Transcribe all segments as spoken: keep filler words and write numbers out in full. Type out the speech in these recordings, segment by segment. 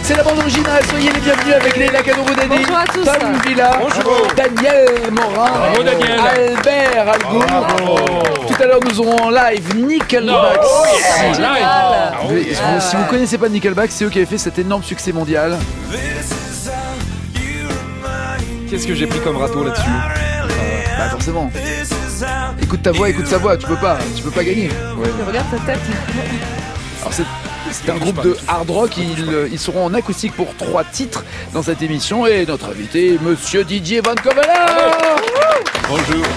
C'est la bande originale, soyez les bienvenus avec Leila Kadouroudani, Bonjour à tous. Tom Villa, Bonjour. Daniel Morin, Bravo, Daniel. Albert Algour. Tout à l'heure nous aurons en live Nickelback. Oh, yeah. Si- Live. Ah, Mais, oui. si- si vous connaissez pas Nickelback, c'est eux qui avaient fait cet énorme succès mondial. Qu'est-ce que j'ai pris comme râteau là-dessus? Bah forcément. Écoute ta voix, écoute sa voix, tu peux pas, tu peux pas gagner. Ouais. Regarde sa tête. Alors c'est, c'est un groupe de hard rock, ils, ils seront en acoustique pour trois titres dans cette émission et notre invité, Monsieur Didier Van Kovelaar. Bonjour.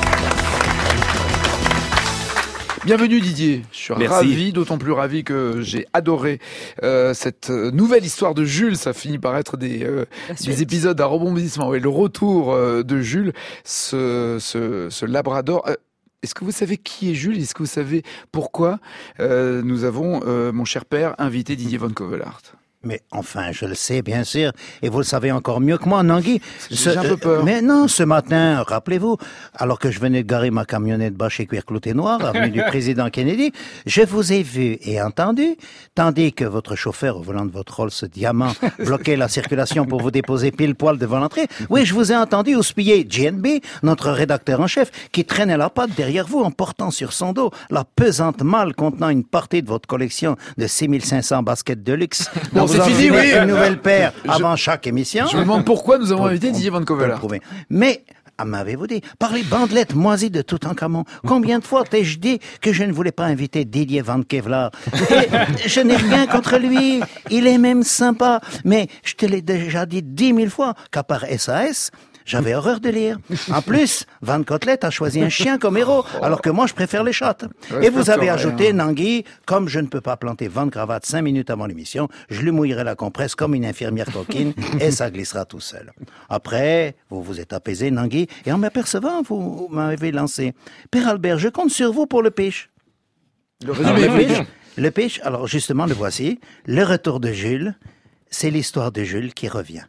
Bienvenue Didier, je suis Merci. ravi, d'autant plus ravi que j'ai adoré euh, cette euh, nouvelle histoire de Jules, ça finit par être des, euh, des épisodes à rebondissement. Oui, le retour euh, de Jules, ce, ce, ce labrador. Euh, Est-ce que vous savez qui est Jules? Est-ce que vous savez pourquoi euh, nous avons, euh, mon cher père, invité Didier Van Kovelaar? Mais enfin, je le sais, bien sûr, et vous le savez encore mieux que moi, Nangui. J'ai un peu peur. euh, mais non, ce matin, rappelez-vous, alors que je venais de garer ma camionnette bas chez Cuir Clouté Noir, avenue du président Kennedy, je vous ai vu et entendu, tandis que votre chauffeur au volant de votre Rolls Diamant bloquait la circulation pour vous déposer pile poil devant l'entrée. Oui, je vous ai entendu houspiller J N B, notre rédacteur en chef, qui traînait la patte derrière vous en portant sur son dos la pesante malle contenant une partie de votre collection de six mille cinq cents baskets de luxe. Bon, Vous c'est en fini, filez oui. une nouvelle paire Je- avant chaque émission. Je me demande pourquoi nous avons Pour- invité on Didier Van peut le Kovelaar. prouver. Mais, ah, m'avez-vous dit, par les bandelettes moisies de Toutankhamon, combien de fois t'ai-je dit que je ne voulais pas inviter Didier Van Kevlar? Et je n'ai rien contre lui, il est même sympa, mais je te l'ai déjà dit dix mille fois qu'à part S A S, j'avais horreur de lire. En plus, Van Côtelette a choisi un chien comme héros, alors que moi, je préfère les chattes. Et vous avez ajouté, Nangui, comme je ne peux pas planter Van Cravate cinq minutes avant l'émission, je lui mouillerai la compresse comme une infirmière coquine et ça glissera tout seul. Après, vous vous êtes apaisé, Nangui, et en m'apercevant, vous m'avez lancé. Père Albert, je compte sur vous pour le pitch. Le Alors, résumé, le oui. pitch, le pitch, alors justement, le voici. Le retour de Jules, c'est l'histoire de Jules qui revient.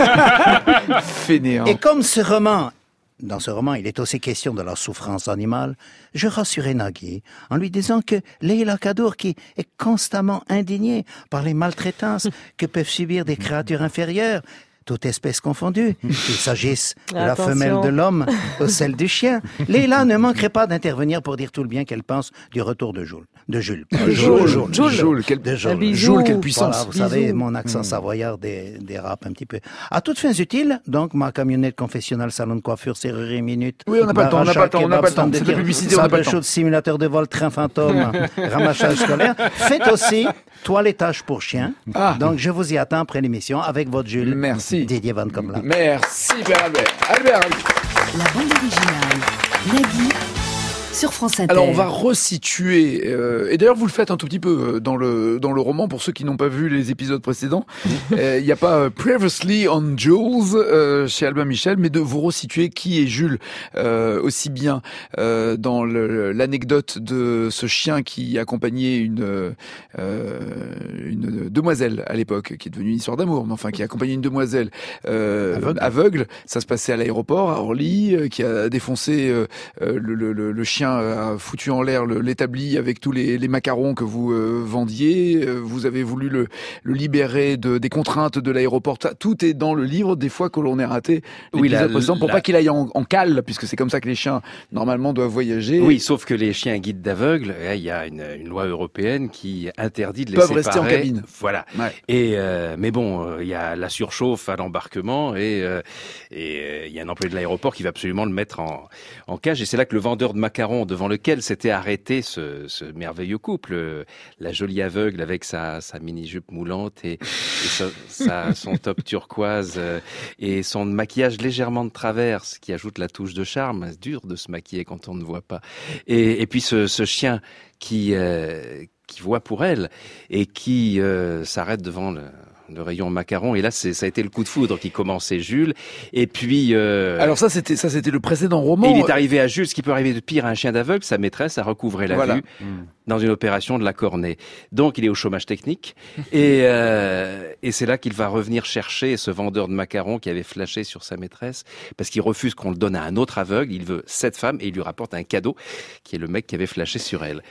Fainéant. Et comme ce roman, dans ce roman, il est aussi question de la souffrance animale, je rassurais Nagui en lui disant que Leila Kadour, qui est constamment indignée par les maltraitances que peuvent subir des créatures inférieures, toute espèce confondue, qu'il s'agisse de la Attention. femelle de l'homme ou celle du chien, Leila ne manquerait pas d'intervenir pour dire tout le bien qu'elle pense du retour de Jules. De Jules. Pas Jules, Jules, Jules, Jules. Jules, quel, De Un Jules. bisou. Jules, quelle puissance. Voilà, vous Bisous. savez, mon accent savoyard dé- dérape un petit peu. À toutes fins utiles, donc, ma camionnette confessionnelle, salon de coiffure, serrurerie minute. Oui, on n'a pas le temps, on n'a pas le temps, on n'a pas le temps. C'est de la publicité, on n'a pas le temps. Chaud, simulateur de vol, train fantôme, ramassage scolaire. Faites aussi toilettage pour chien. Ah. Donc, je vous y attends après l'émission avec votre Jules. Merci. Didier Van Comla. Merci, Père Albert. Albert. La bande originale. Nagui sur France Inter. Alors on va resituer, euh, et d'ailleurs vous le faites un tout petit peu euh, dans le dans le roman pour ceux qui n'ont pas vu les épisodes précédents. Il n'y a pas euh, Previously on Jules euh, chez Albin Michel, mais de vous resituer qui est Jules, euh, aussi bien euh, dans le, l'anecdote de ce chien qui accompagnait une euh, une demoiselle à l'époque, qui est devenue une histoire d'amour, mais enfin qui accompagnait une demoiselle euh, Aveugle. aveugle. Ça se passait à l'aéroport à Orly, euh, qui a défoncé euh, euh, le, le, le, le chien a foutu en l'air le, l'établi avec tous les, les macarons que vous euh, vendiez. Euh, vous avez voulu le, le libérer de, des contraintes de l'aéroport. Tout est dans le livre. Des fois que l'on est raté Oui, l'épisode la- précédent pour la- pas qu'il aille en, en cale, puisque c'est comme ça que les chiens normalement doivent voyager. Oui, sauf que les chiens guides d'aveugles, eh, il y a une, une loi européenne qui interdit de les Peuvent séparer. rester en cabine. Voilà. Ouais. Et euh, mais bon, euh, il y a la surchauffe à l'embarquement et euh, et euh, il y a un employé de l'aéroport qui va absolument le mettre en, en cage. Et c'est là que le vendeur de macarons devant lequel s'était arrêté ce, ce merveilleux couple, euh, la jolie aveugle avec sa, sa mini-jupe moulante et, et sa, sa- son top turquoise euh, et son maquillage légèrement de travers, ce qui ajoute la touche de charme. C'est dur de se maquiller quand on ne voit pas. Et, et puis ce, ce chien qui euh, qui voit pour elle et qui euh, s'arrête devant le, le rayon macaron. Et là, c'est, ça a été le coup de foudre qui commençait Jules. Et puis... Euh, Alors ça c'était ça c'était le précédent roman. et il est arrivé à Jules, ce qui peut arriver de pire à un chien d'aveugle, sa maîtresse a recouvré la Voilà. vue dans une opération de la cornée. Donc il est au chômage technique et, euh, et c'est là qu'il va revenir chercher ce vendeur de macarons qui avait flashé sur sa maîtresse parce qu'il refuse qu'on le donne à un autre aveugle. Il veut cette femme et il lui rapporte un cadeau qui est le mec qui avait flashé sur elle.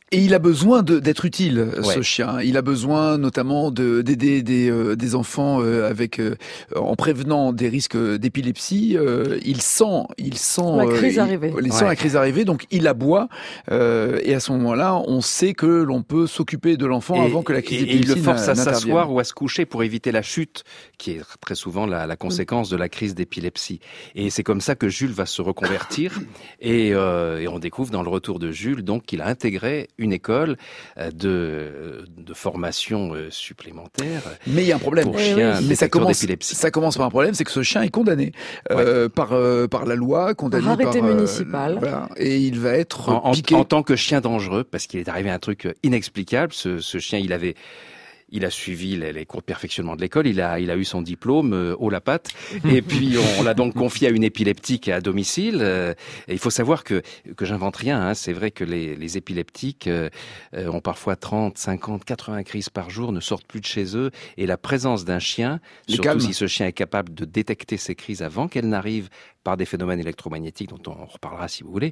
Et il a besoin de, d'être utile, Ouais. ce chien. Il a besoin notamment de, d'aider des, euh, des enfants euh, avec, euh, en prévenant des risques d'épilepsie. Euh, il sent, il sent La crise euh, arriver. Il, il sent Ouais. la crise arriver, donc il aboie. Euh, et à ce moment-là, on sait que l'on peut s'occuper de l'enfant avant que la crise et- et d'épilepsie il le force n'a- à n'intervienne. s'asseoir ou à se coucher pour éviter la chute, qui est très souvent la, la conséquence de la crise d'épilepsie. Et c'est comme ça que Jules va se reconvertir. Et, euh, et on découvre dans le retour de Jules donc qu'il a intégré une école euh, de, de formation euh, supplémentaire Mais il y a un problème. pour Eh chiens oui. Mais ça détecteurs commence, d'épilepsie. ça commence par un problème, c'est que ce chien est condamné euh, par euh, par la loi, condamné Par arrêté par, euh, municipal. voilà, et il va être En, en- piqué. en tant que chien dangereux, parce qu'il est arrivé un truc inexplicable. Ce, ce chien, il avait, il a suivi les, les cours de perfectionnement de l'école. Il a, il a eu son diplôme euh, haut la patte. Et puis on, on l'a donc confié à une épileptique à domicile. Euh, et il faut savoir que que j'invente rien. Hein, c'est vrai que les, les épileptiques euh, euh, ont parfois trente, cinquante, quatre-vingts crises par jour, ne sortent plus de chez eux. Et la présence d'un chien, Les surtout calme. si ce chien est capable de détecter ces crises avant qu'elles n'arrivent par des phénomènes électromagnétiques dont on reparlera si vous voulez,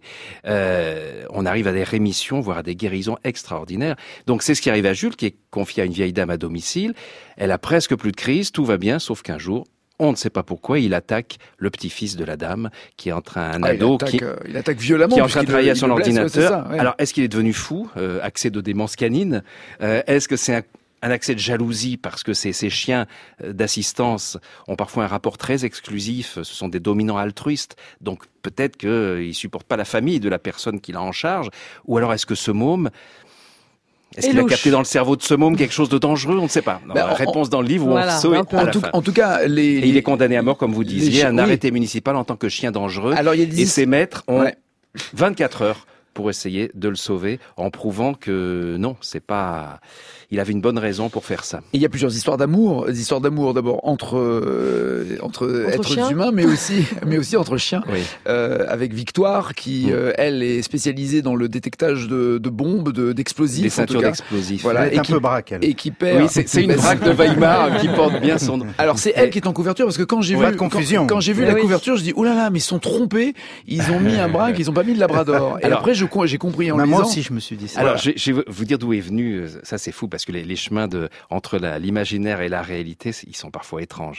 euh, on arrive à des rémissions, voire à des guérisons extraordinaires. Donc c'est ce qui arrive à Jules, qui est confié à une vieille dame à domicile. Elle a presque plus de crise, tout va bien, sauf qu'un jour, on ne sait pas pourquoi, il attaque le petit-fils de la dame, qui est en train, un Ah, il, ado, attaque, qui, euh, il attaque violemment. qui est en train de puisqu'il travailler le- à son il le blesse, ouais, ordinateur. c'est ça, ouais. Alors, est-ce qu'il est devenu fou, euh, accès de démence canine euh, Est-ce que c'est un, un accès de jalousie parce que ces, ces chiens euh, d'assistance ont parfois un rapport très exclusif, ce sont des dominants altruistes, donc peut-être qu'ils ne supportent pas la famille de la personne qu'il a en charge, ou alors est-ce que ce môme... Est-ce Et qu'il a louche. capté dans le cerveau de ce môme quelque chose de dangereux? On ne sait pas. Non, Ben, en- réponse dans le livre où Voilà, on sauve un peu. à en, la tout, fin. en tout cas, les, Et il est condamné à mort, comme vous les disiez, chiens- un oui. arrêté municipal en tant que chien dangereux. Alors il y a des Et ses maîtres ont Ouais. vingt-quatre heures pour essayer de le sauver, en prouvant que non, c'est pas. Il avait une bonne raison pour faire ça. Et il y a plusieurs histoires d'amour, des histoires d'amour d'abord entre euh, entre, Entre êtres chiens. humains, mais aussi mais aussi entre chiens. Oui. Euh, avec Victoire qui Mm. euh, elle est spécialisée dans le détectage de, de bombes, de, d'explosifs, Des en tout ceintures cas. d'explosifs. Voilà. Elle est et un qui- peu braque, elle. et qui perd. Oui, c'est c'est une Ben, drague de Weimar qui porte bien son nom. Alors c'est elle qui est en couverture parce que quand j'ai Pas vu de quand- confusion. quand, j'ai vu Eh la oui. couverture, je dis oh là là, mais ils sont trompés, ils ont mis un braque, ils ont pas mis de labrador. Et Alors- après je j'ai compris en Bah, lisant. moi aussi, je me suis dit ça. Alors, je je vais vous dire d'où est venu. euh, Ça, c'est fou parce que les, les chemins de entre la- l'imaginaire et la réalité, c'est- ils sont parfois étranges.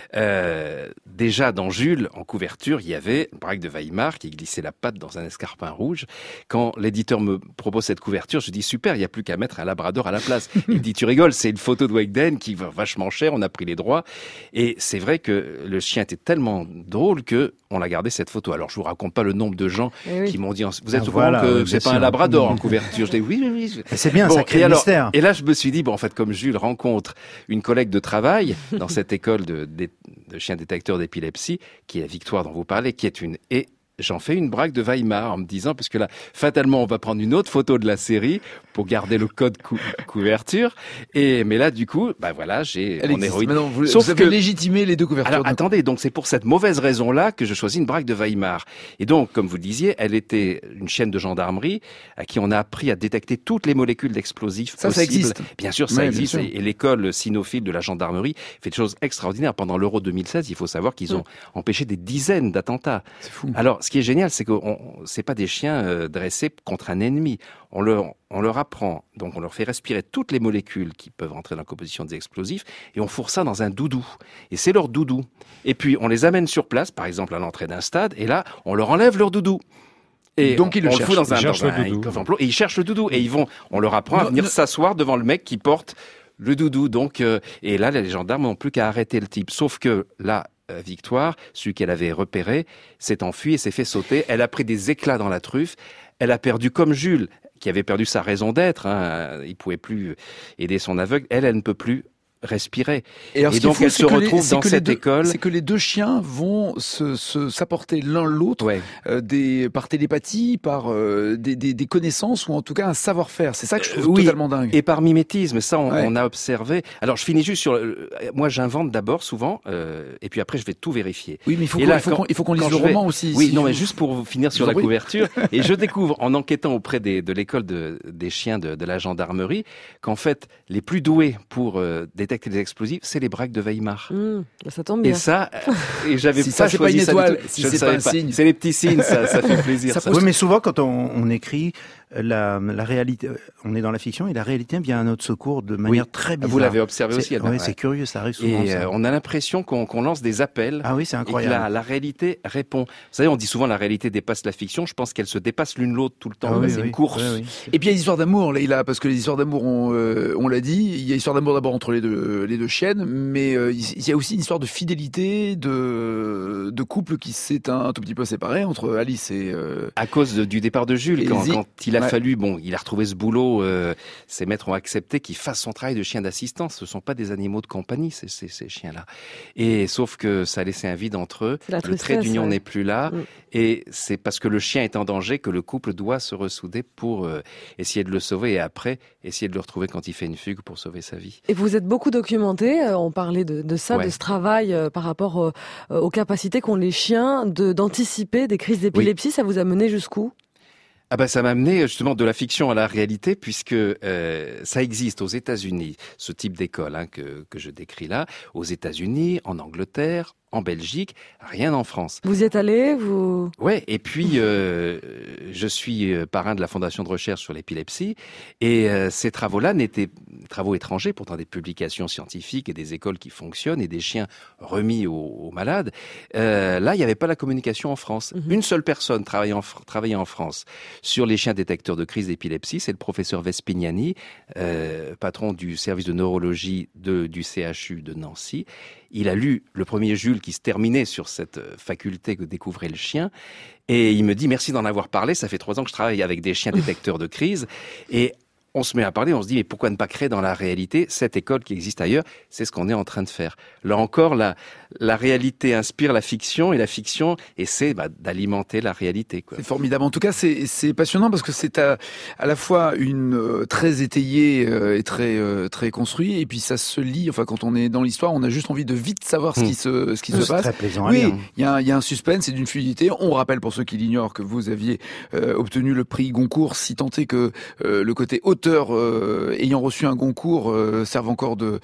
Euh, déjà, dans Jules, en couverture, il y avait une braque de Weimar qui glissait la patte dans un escarpin rouge. Quand l'éditeur me propose cette couverture, je dis super, il n'y a plus qu'à mettre un labrador à la place. Il dit tu rigoles, c'est une photo de Wegden qui va vachement cher, on a pris les droits. Et c'est vrai que le chien était tellement drôle que on l'a gardé cette photo. Alors, je vous raconte pas le nombre de gens Eh oui. qui m'ont dit vous êtes Ah, au courant voilà, que oui, c'est bien pas un sûr. labrador en couverture. Je dis oui, oui, oui. C'est bien, Bon, ça crée et le alors- mystère. Et là, je me suis dit, bon, en fait, comme Jules rencontre une collègue de travail dans cette école de, de, de chiens détecteurs d'épilepsie, qui est la Victoire dont vous parlez, qui est une... Et j'en fais une braque de Weimar en me disant, parce que là, fatalement, on va prendre une autre photo de la série pour garder le code cou- couverture. Et, mais là, du coup, bah voilà, j'ai Elle mon existe. héroïne. Maintenant, vous, Sauf vous avez que- légitimé les deux couvertures. Alors d'un coup. attendez, donc c'est pour cette mauvaise raison-là que je choisis une braque de Weimar. Et donc, comme vous le disiez, elle était une chienne de gendarmerie à qui on a appris à détecter toutes les molécules d'explosifs Ça, ça possibles. existe. Bien sûr, ça Ouais, bien existe. sûr. Et, et l'école cynophile de la gendarmerie fait des choses extraordinaires. Pendant l'Euro deux mille seize, il faut savoir qu'ils ont empêché des dizaines d'attentats. C'est fou. Alors, ce qui est génial, c'est que on- c'est pas des chiens euh, dressés contre un ennemi. On leur, on leur apprend, donc on leur fait respirer toutes les molécules qui peuvent entrer dans la composition des explosifs, et on fourre ça dans un doudou. Et c'est leur doudou. Et puis, on les amène sur place, par exemple à l'entrée d'un stade, et là, on leur enlève leur doudou. Et Donc, ils le on cherchent. fout dans un, Ils cherchent dans le un doudou. coffre emploi, et ils cherchent le doudou. Et ils vont, on leur apprend à Non, venir non. s'asseoir devant le mec qui porte le doudou. Donc, euh, et là, les gendarmes n'ont plus qu'à arrêter le type. Sauf que là, euh, Victoire, celui qu'elle avait repéré, s'est enfui et s'est fait sauter. Elle a pris des éclats dans la truffe. Elle a perdu comme Jules, qui avait perdu sa raison d'être. Hein. Il pouvait plus aider son aveugle. Elle, elle ne peut plus respirer. Et, alors, Et ce qui est donc, fou, elle c'est se que les- retrouve c'est dans que les cette deux- école. C'est que les deux chiens vont se, se- s'apporter l'un l'autre Ouais. euh, des, par télépathie, par euh, des, des, des connaissances ou en tout cas un savoir-faire. C'est ça que je trouve Euh, oui. totalement dingue. Et par mimétisme, ça on, Ouais. on a observé. Alors je finis juste sur. le- Moi j'invente d'abord souvent, euh, et puis après je vais tout vérifier. Oui, mais il faut Et qu'on, là, il faut quand- qu'on, il faut qu'on lise quand le je vais- roman aussi. Oui, si non, je- mais juste pour finir sur Je la vous en prie. couverture, et je découvre en enquêtant auprès des, de l'école de, des chiens de, de la gendarmerie qu'en fait les plus doués pour euh, détecter les explosifs, c'est les braques de Weimar. Mmh, ça tombe Et bien. ça, euh, et j'avais Si pas ça, c'est pas choisi une ça du étoile, tout. si Je ne c'est pas savais un signe. C'est les petits signes, ça, ça fait plaisir. Ça ça. Oui, mais souvent, quand on, on écrit la, la réalité, on est dans la fiction et la réalité vient à notre secours de manière oui. très bizarre. Vous l'avez observé c'est, aussi, Albert. Oui, ouais. c'est curieux, ça arrive souvent. Et ça. euh, on a l'impression qu'on, qu'on lance des appels. Ah oui, c'est incroyable. Et que la, la réalité répond. Vous savez, on dit souvent la réalité dépasse la fiction. Je pense qu'elle se dépasse l'une l'autre tout le temps. Ah oui, c'est oui, une course. oui, oui. Et puis il y a l'histoire d'amour, Leïla, parce que les histoires d'amour, on, euh, on l'a dit, il y a l'histoire d'amour d'abord entre les deux, les deux chiennes, mais euh, il y a aussi une histoire de fidélité, de, de couple qui s'est un, un tout petit peu séparé entre Alice et... Euh... À cause de, du départ de Jules, quand, quand il a ouais. fallu, bon, il a retrouvé ce boulot, euh, ses maîtres ont accepté qu'il fasse son travail de chien d'assistance. Ce sont pas des animaux de compagnie, ces, ces, ces chiens-là. Et sauf que ça a laissé un vide entre eux. Le trait d'union ouais. n'est plus là. Mm. Et c'est parce que le chien est en danger que le couple doit se ressouder pour euh, essayer de le sauver et après essayer de le retrouver quand il fait une fugue pour sauver sa vie. Et vous êtes beaucoup documenté, euh, on parlait de, de ça, ouais. de ce travail euh, par rapport euh, aux capacités qu'ont les chiens de, d'anticiper des crises d'épilepsie. Oui. Ça vous a mené jusqu'où ? Ah ben ça m'a amené justement de la fiction à la réalité puisque euh, ça existe aux États-Unis, ce type d'école hein, que, que je décris là, aux États-Unis, en Angleterre, en Belgique, rien en France. Vous y êtes allé, vous ? Ouais, et puis euh, je suis parrain de la Fondation de recherche sur l'épilepsie et euh, ces travaux-là n'étaient travaux étrangers, pourtant des publications scientifiques et des écoles qui fonctionnent et des chiens remis aux, aux malades. Euh, là, il n'y avait pas la communication en France. Mm-hmm. Une seule personne travaillait en, travaillait en France sur les chiens détecteurs de crise d'épilepsie, c'est le professeur Vespignani, euh, patron du service de neurologie de, du C H U de Nancy. Il a lu le premier Jules qui se terminait sur cette faculté que découvrait le chien. Et il me dit, merci d'en avoir parlé. Ça fait trois ans que je travaille avec des chiens détecteurs de crise. Et on se met à parler, on se dit, mais pourquoi ne pas créer dans la réalité cette école qui existe ailleurs ? C'est ce qu'on est en train de faire. Là encore, la, la réalité inspire la fiction et la fiction essaie bah, d'alimenter la réalité. Quoi. C'est formidable. En tout cas, c'est, c'est passionnant parce que c'est à, à la fois une euh, très étayé euh, et très euh, très construit, et puis ça se lit. Enfin, quand on est dans l'histoire, on a juste envie de vite savoir ce qui se ce qui c'est se passe. Très plaisant. Oui, il y a il y a un suspense, c'est d'une fluidité. On rappelle pour ceux qui l'ignorent que vous aviez euh, obtenu le prix Goncourt, si tant est que euh, le côté auteur Euh, ayant reçu un Goncourt euh, servent encore de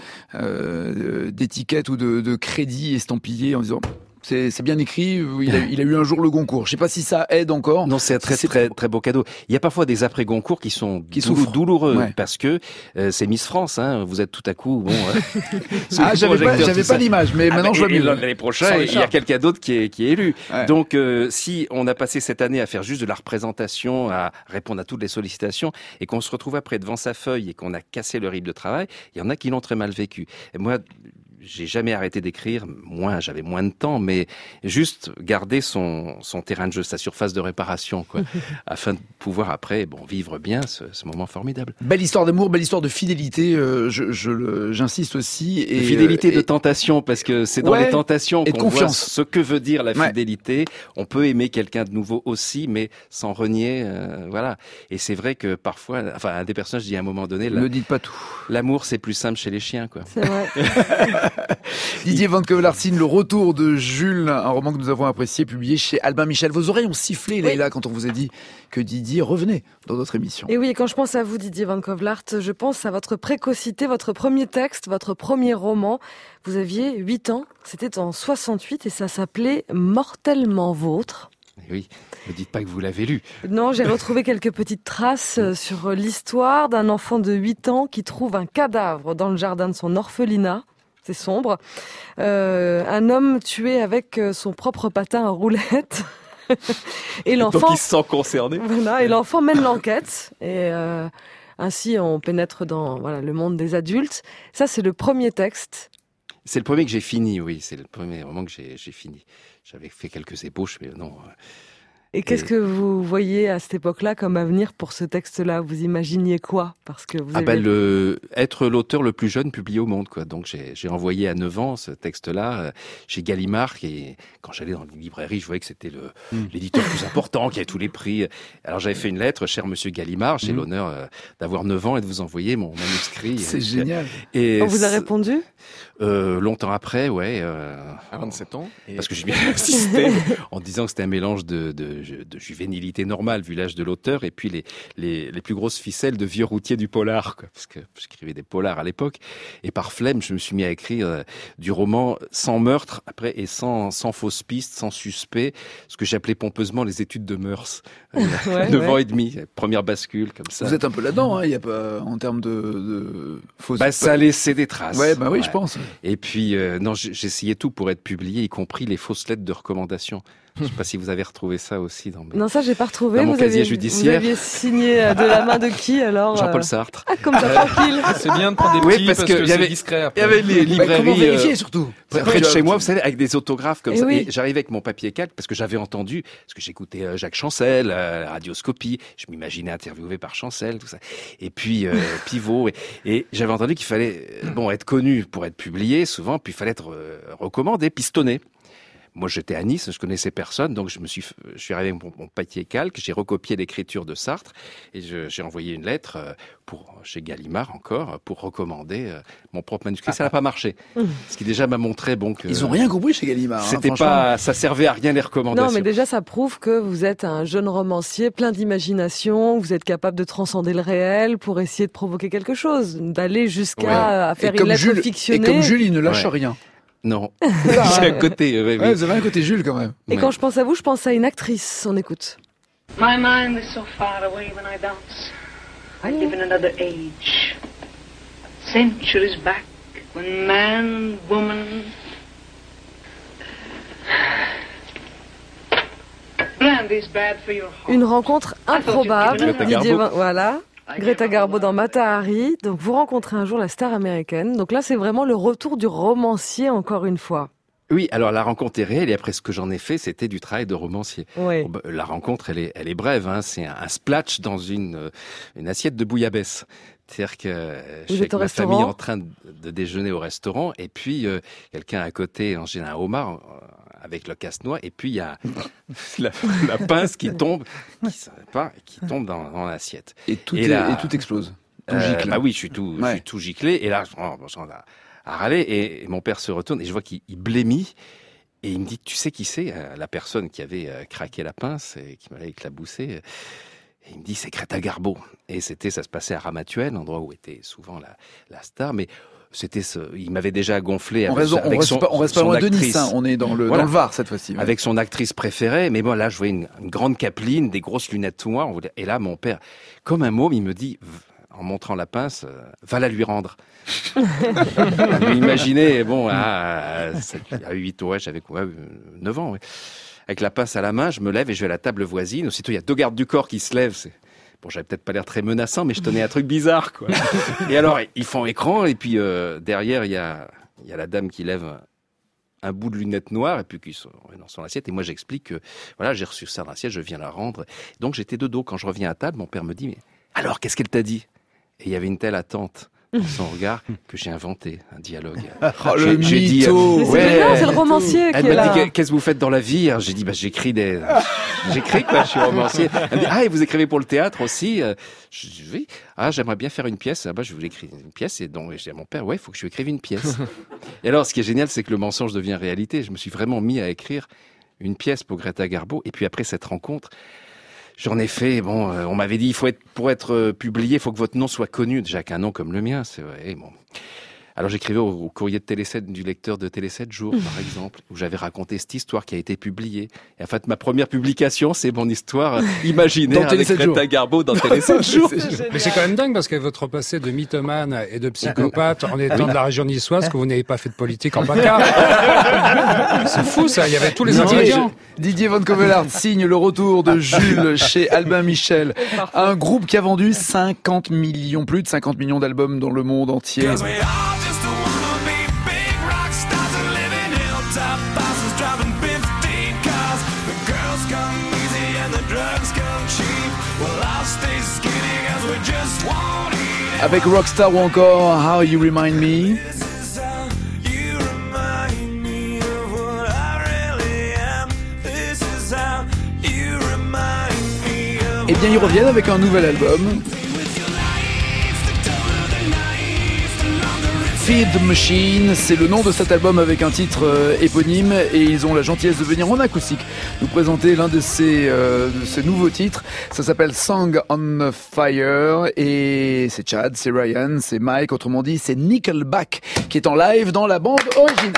euh, d'étiquette ou de, de crédit estampillé en disant c'est, c'est bien écrit, il a, il a eu un jour le Concours. Je sais pas si ça aide encore. Non, c'est un très, c'est très, très beau cadeau. Il y a parfois des après-Goncourt qui sont qui doulou- douloureux, ouais. parce que euh, c'est Miss France, hein. Vous êtes tout à coup, bon... Euh, ah, j'avais pas, j'avais pas l'image, mais ah, maintenant bah, je vois mieux. L'année prochaine, il y a quelqu'un d'autre qui est, qui est élu. Ouais. Donc, euh, si on a passé cette année à faire juste de la représentation, à répondre à toutes les sollicitations, et qu'on se retrouve après devant sa feuille et qu'on a cassé le rythme de travail, il y en a qui l'ont très mal vécu. Et moi... J'ai jamais arrêté d'écrire, moins, j'avais moins de temps, mais juste garder son, son terrain de jeu, sa surface de réparation, quoi, afin de pouvoir après, bon, vivre bien ce, ce moment formidable. Belle histoire d'amour, belle histoire de fidélité, euh, je, je, j'insiste aussi. Et, de fidélité, euh, de tentation, parce que c'est dans ouais, les tentations qu'on voit ce que veut dire la ouais. fidélité. On peut aimer quelqu'un de nouveau aussi, mais sans renier, euh, voilà. Et c'est vrai que parfois, enfin, un des personnages dit à un moment donné, ne dites pas tout. L'amour, c'est plus simple chez les chiens, quoi. C'est vrai. Didier Van Keuvel-Larcine, Le Retour de Jules, un roman que nous avons apprécié, publié chez Albin Michel. Vos oreilles ont sifflé, oui. Leïla, quand on vous a dit que Didier revenait dans notre émission. Et oui, et quand je pense à vous, Didier Van Keuvel-Larcine, je pense à votre précocité, votre premier texte, votre premier roman. Vous aviez huit ans, c'était en soixante-huit et ça s'appelait Mortellement Vôtre. Oui, ne dites pas que vous l'avez lu. Non, j'ai retrouvé quelques petites traces sur l'histoire d'un enfant de huit ans qui trouve un cadavre dans le jardin de son orphelinat. C'est sombre. Euh, un homme tué avec son propre patin à roulettes. Et l'enfant. Donc il se sent concerné. Voilà, et l'enfant mène l'enquête. Et euh, ainsi, on pénètre dans voilà le monde des adultes. Ça, c'est le premier texte. C'est le premier que j'ai fini, oui. C'est le premier roman que j'ai, j'ai fini. J'avais fait quelques ébauches, mais non. Et qu'est-ce que vous voyez à cette époque-là comme avenir pour ce texte-là ? Vous imaginiez quoi ? Parce que vous ah avez... ben le être l'auteur le plus jeune publié au monde, quoi. Donc j'ai, j'ai envoyé à neuf ans ce texte-là euh, chez Gallimard, et quand j'allais dans une librairie, je voyais que c'était le mmh. l'éditeur le plus important, qui avait tous les prix. Alors j'avais fait une lettre, cher Monsieur Gallimard, j'ai mmh. l'honneur euh, d'avoir neuf ans et de vous envoyer mon manuscrit. C'est et, génial. Et on vous a répondu ? Euh, longtemps après, ouais. Euh, À vingt-sept ans. Et... Parce que j'ai bien insisté en disant que c'était un mélange de, de, de juvénilité normale vu l'âge de l'auteur et puis les, les, les plus grosses ficelles de vieux routiers du polar, quoi, parce que j'écrivais des polars à l'époque. Et par flemme, je me suis mis à écrire euh, du roman sans meurtre, après et sans, sans fausse piste, sans suspect, ce que j'appelais pompeusement les études de mœurs. Euh, ouais, Neuf ouais. ans et demi, première bascule comme ça. Vous êtes un peu là-dedans, hein, il y a pas en termes de, de fausses. Bah, ça a laissé des traces. Ouais, bah oui, Ouais. je pense. Et puis, euh, non, j'essayais tout pour être publié, y compris les fausses lettres de recommandation. Je ne sais pas si vous avez retrouvé ça aussi dans mes... Non, ça, j'ai pas retrouvé. Dans mon vous casier aviez, judiciaire. Vous aviez signé euh, de la main de qui, alors Jean-Paul euh Sartre. Ah, comme ça, tranquille. C'est bien de prendre des Oui, petits parce parce, que que, y c'est avait- discret. Il y avait les Bah, librairies comment vérifier euh, surtout près de chez moi, vous savez, avec des autographes comme Eh ça. oui. Et j'arrivais avec mon papier calque parce que j'avais entendu, parce que j'écoutais euh, Jacques Chancel, euh, Radioscopie, je m'imaginais interviewé par Chancel, tout ça. Et puis euh, Pivot. Et, et j'avais entendu qu'il fallait euh, bon être connu pour être publié souvent, puis il fallait être euh, recommandé, pistonné. Moi, j'étais à Nice, je connaissais personne, donc je me suis, je suis arrivé avec mon, mon papier calque, j'ai recopié l'écriture de Sartre et je, j'ai envoyé une lettre euh, pour chez Gallimard encore pour recommander euh, mon propre manuscrit. Ça n'a pas marché, ce qui déjà m'a montré bon que Ils ont rien compris chez Gallimard. hein, c'était franchement. pas, ça servait à rien les recommandations. Non, mais déjà, ça prouve que vous êtes un jeune romancier plein d'imagination, vous êtes capable de transcender le réel pour essayer de provoquer quelque chose, d'aller jusqu'à Ouais. euh, à faire Et une comme lettre Jules, et fictionnée. comme Jules, il ne lâche Ouais. rien. Non, Ça, j'ai hein. un côté. euh, ouais, Ouais, oui. vous avez un côté Jules quand même. Et Ouais. quand je pense à vous, je pense à une actrice. On écoute. My mind is so far away when I dance. I live in another age. Centuries back, when man, woman... Brandy's bad for your heart. Une rencontre improbable. Greta Didier Garbo. Van- voilà. Greta Garbo dans Mata Hari. Donc vous rencontrez un jour la star américaine. Donc là, c'est vraiment le retour du romancier encore une fois. Oui, alors la rencontre est réelle et après ce que j'en ai fait, c'était du travail de romancier. Oui. Bon, bah, la rencontre, elle est, elle est brève. Hein. C'est un, un splatch dans une, euh, une assiette de bouillabaisse. C'est-à-dire que euh, je Vous suis êtes avec au ma restaurant famille en train de, de déjeuner au restaurant et puis euh, quelqu'un à côté, en général un homard, euh, avec le casse-noix et puis il y a la, la pince qui tombe, qui, savait pas, qui tombe dans, dans l'assiette. Et tout, Et est- là- et tout explose. Tout Euh, gicle. bah oui, je suis tout, je Ouais. suis tout giclé et là, je j'en ai à râler et, et mon père se retourne et je vois qu'il il blêmit. Et il me dit, tu sais qui c'est, euh, la personne qui avait euh, craqué la pince et qui m'avait éclaboussé. euh, Et il me dit, c'est Greta Garbo. Et c'était, ça se passait à Ramatuelle, endroit où était souvent la, la star. Mais c'était ce, il m'avait déjà gonflé On avec, reste, on avec reste son, pas, on reste pas son loin de actrice, Nice, hein. On est dans le, Voilà. dans le Var cette fois-ci. ouais. avec son actrice préférée. Mais bon, là, je voyais une, une grande capeline, des grosses lunettes noires. on voulait- Et là, mon père, comme un môme, il me dit, v- en montrant la pince, euh, va la lui rendre. Vous imaginez, bon, à, à huit ans, ouais, j'avais quoi, euh, neuf ans, ouais. Avec la pince à la main, je me lève et je vais à la table voisine. Aussitôt, il y a deux gardes du corps qui se lèvent. C'est... Bon, j'avais peut-être pas l'air très menaçant, mais je tenais un truc bizarre, quoi. Et alors, ils font écran, et puis euh, derrière, il y a, il y a la dame qui lève un, un bout de lunette noire, et puis qui sont dans son assiette. Et moi, j'explique que, voilà, j'ai reçu ça dans l'assiette, je viens la rendre. Donc, j'étais de dos. Quand je reviens à table, mon père me dit, mais alors, qu'est-ce qu'elle t'a dit? Et il y avait une telle attente dans son regard que j'ai inventé un dialogue. Oh, le J'ai- j'ai dit, mytho. Mais c'est Ouais. bien, c'est le romancier Elle qui est m'a dit, là. qu'est-ce que vous faites dans la vie? Alors, j'ai dit, bah, j'écris des, j'écris, quoi, je suis romancier. Elle me dit, ah, et vous écrivez pour le théâtre aussi? Euh, Je dis, oui. Ah, j'aimerais bien faire une pièce. Ah, bah, je voulais écrire une pièce. Et donc, j'ai dit à mon père, ouais, il faut que je lui écrive une pièce. Et alors, ce qui est génial, c'est que le mensonge devient réalité. Je me suis vraiment mis à écrire une pièce pour Greta Garbo. Et puis après cette rencontre, j'en ai fait, bon, euh, on m'avait dit, il faut être, pour être euh, publié, il faut que votre nom soit connu. Déjà qu'un nom comme le mien, c'est vrai, bon. Alors j'écrivais au, au courrier de Télé sept, du lecteur de Télé sept jours, par exemple, où j'avais raconté cette histoire qui a été publiée. Et en fait, ma première publication, c'est mon histoire euh, imaginaire Dans Télé avec sept Greta jours. Garbo dans Télé sept jours. Mais c'est quand même dingue parce que votre passé de mythomane et de psychopathe en étant de la région niçoise, que vous n'avez pas fait de politique en bacard. C'est fou ça, il y avait tous les Didier, ingrédients. Didier Van Covelard signe le retour de Jules chez Albin Michel. Un groupe qui a vendu cinquante millions, plus de cinquante millions d'albums dans le monde entier. Avec Rockstar ou encore How You Remind Me. Eh bien, ils reviennent avec un nouvel album. Feed the Machine, c'est le nom de cet album avec un titre euh, éponyme et ils ont la gentillesse de venir en acoustique nous présenter l'un de ces, euh, de ces nouveaux titres. Ça s'appelle Song on Fire et c'est Chad, c'est Ryan, c'est Mike, autrement dit c'est Nickelback qui est en live dans la bande originale.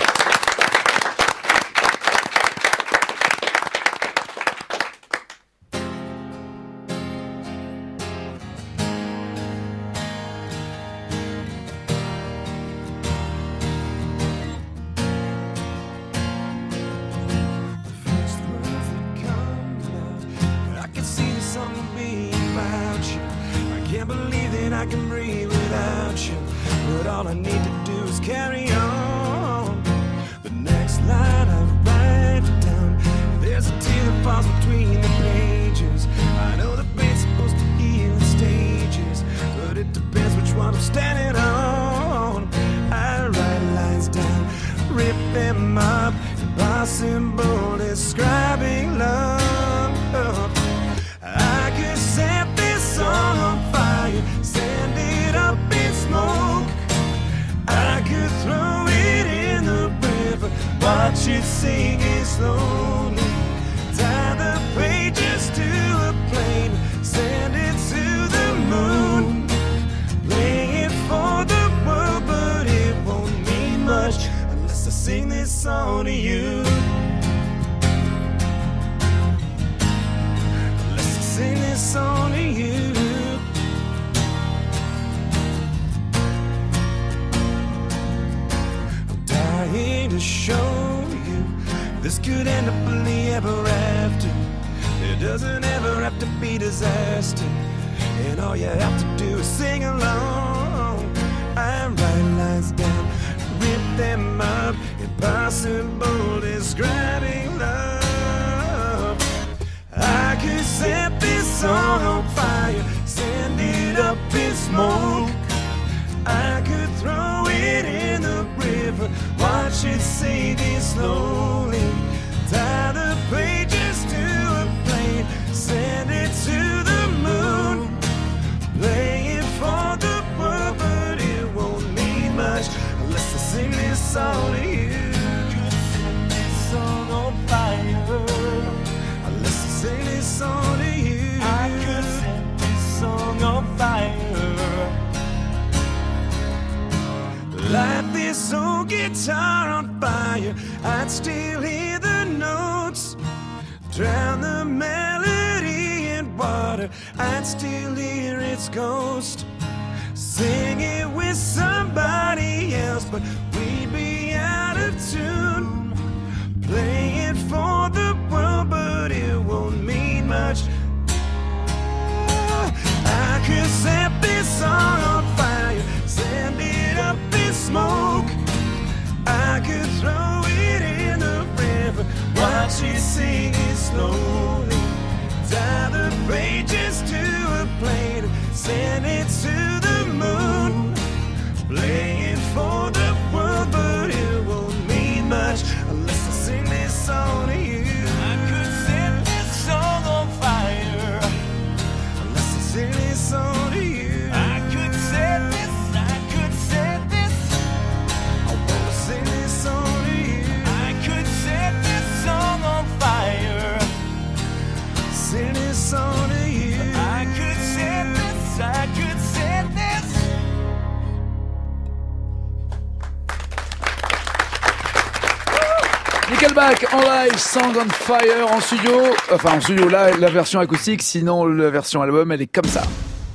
Nickelback en live, Song on Fire en studio, enfin en studio là la version acoustique, sinon la version album elle est comme ça.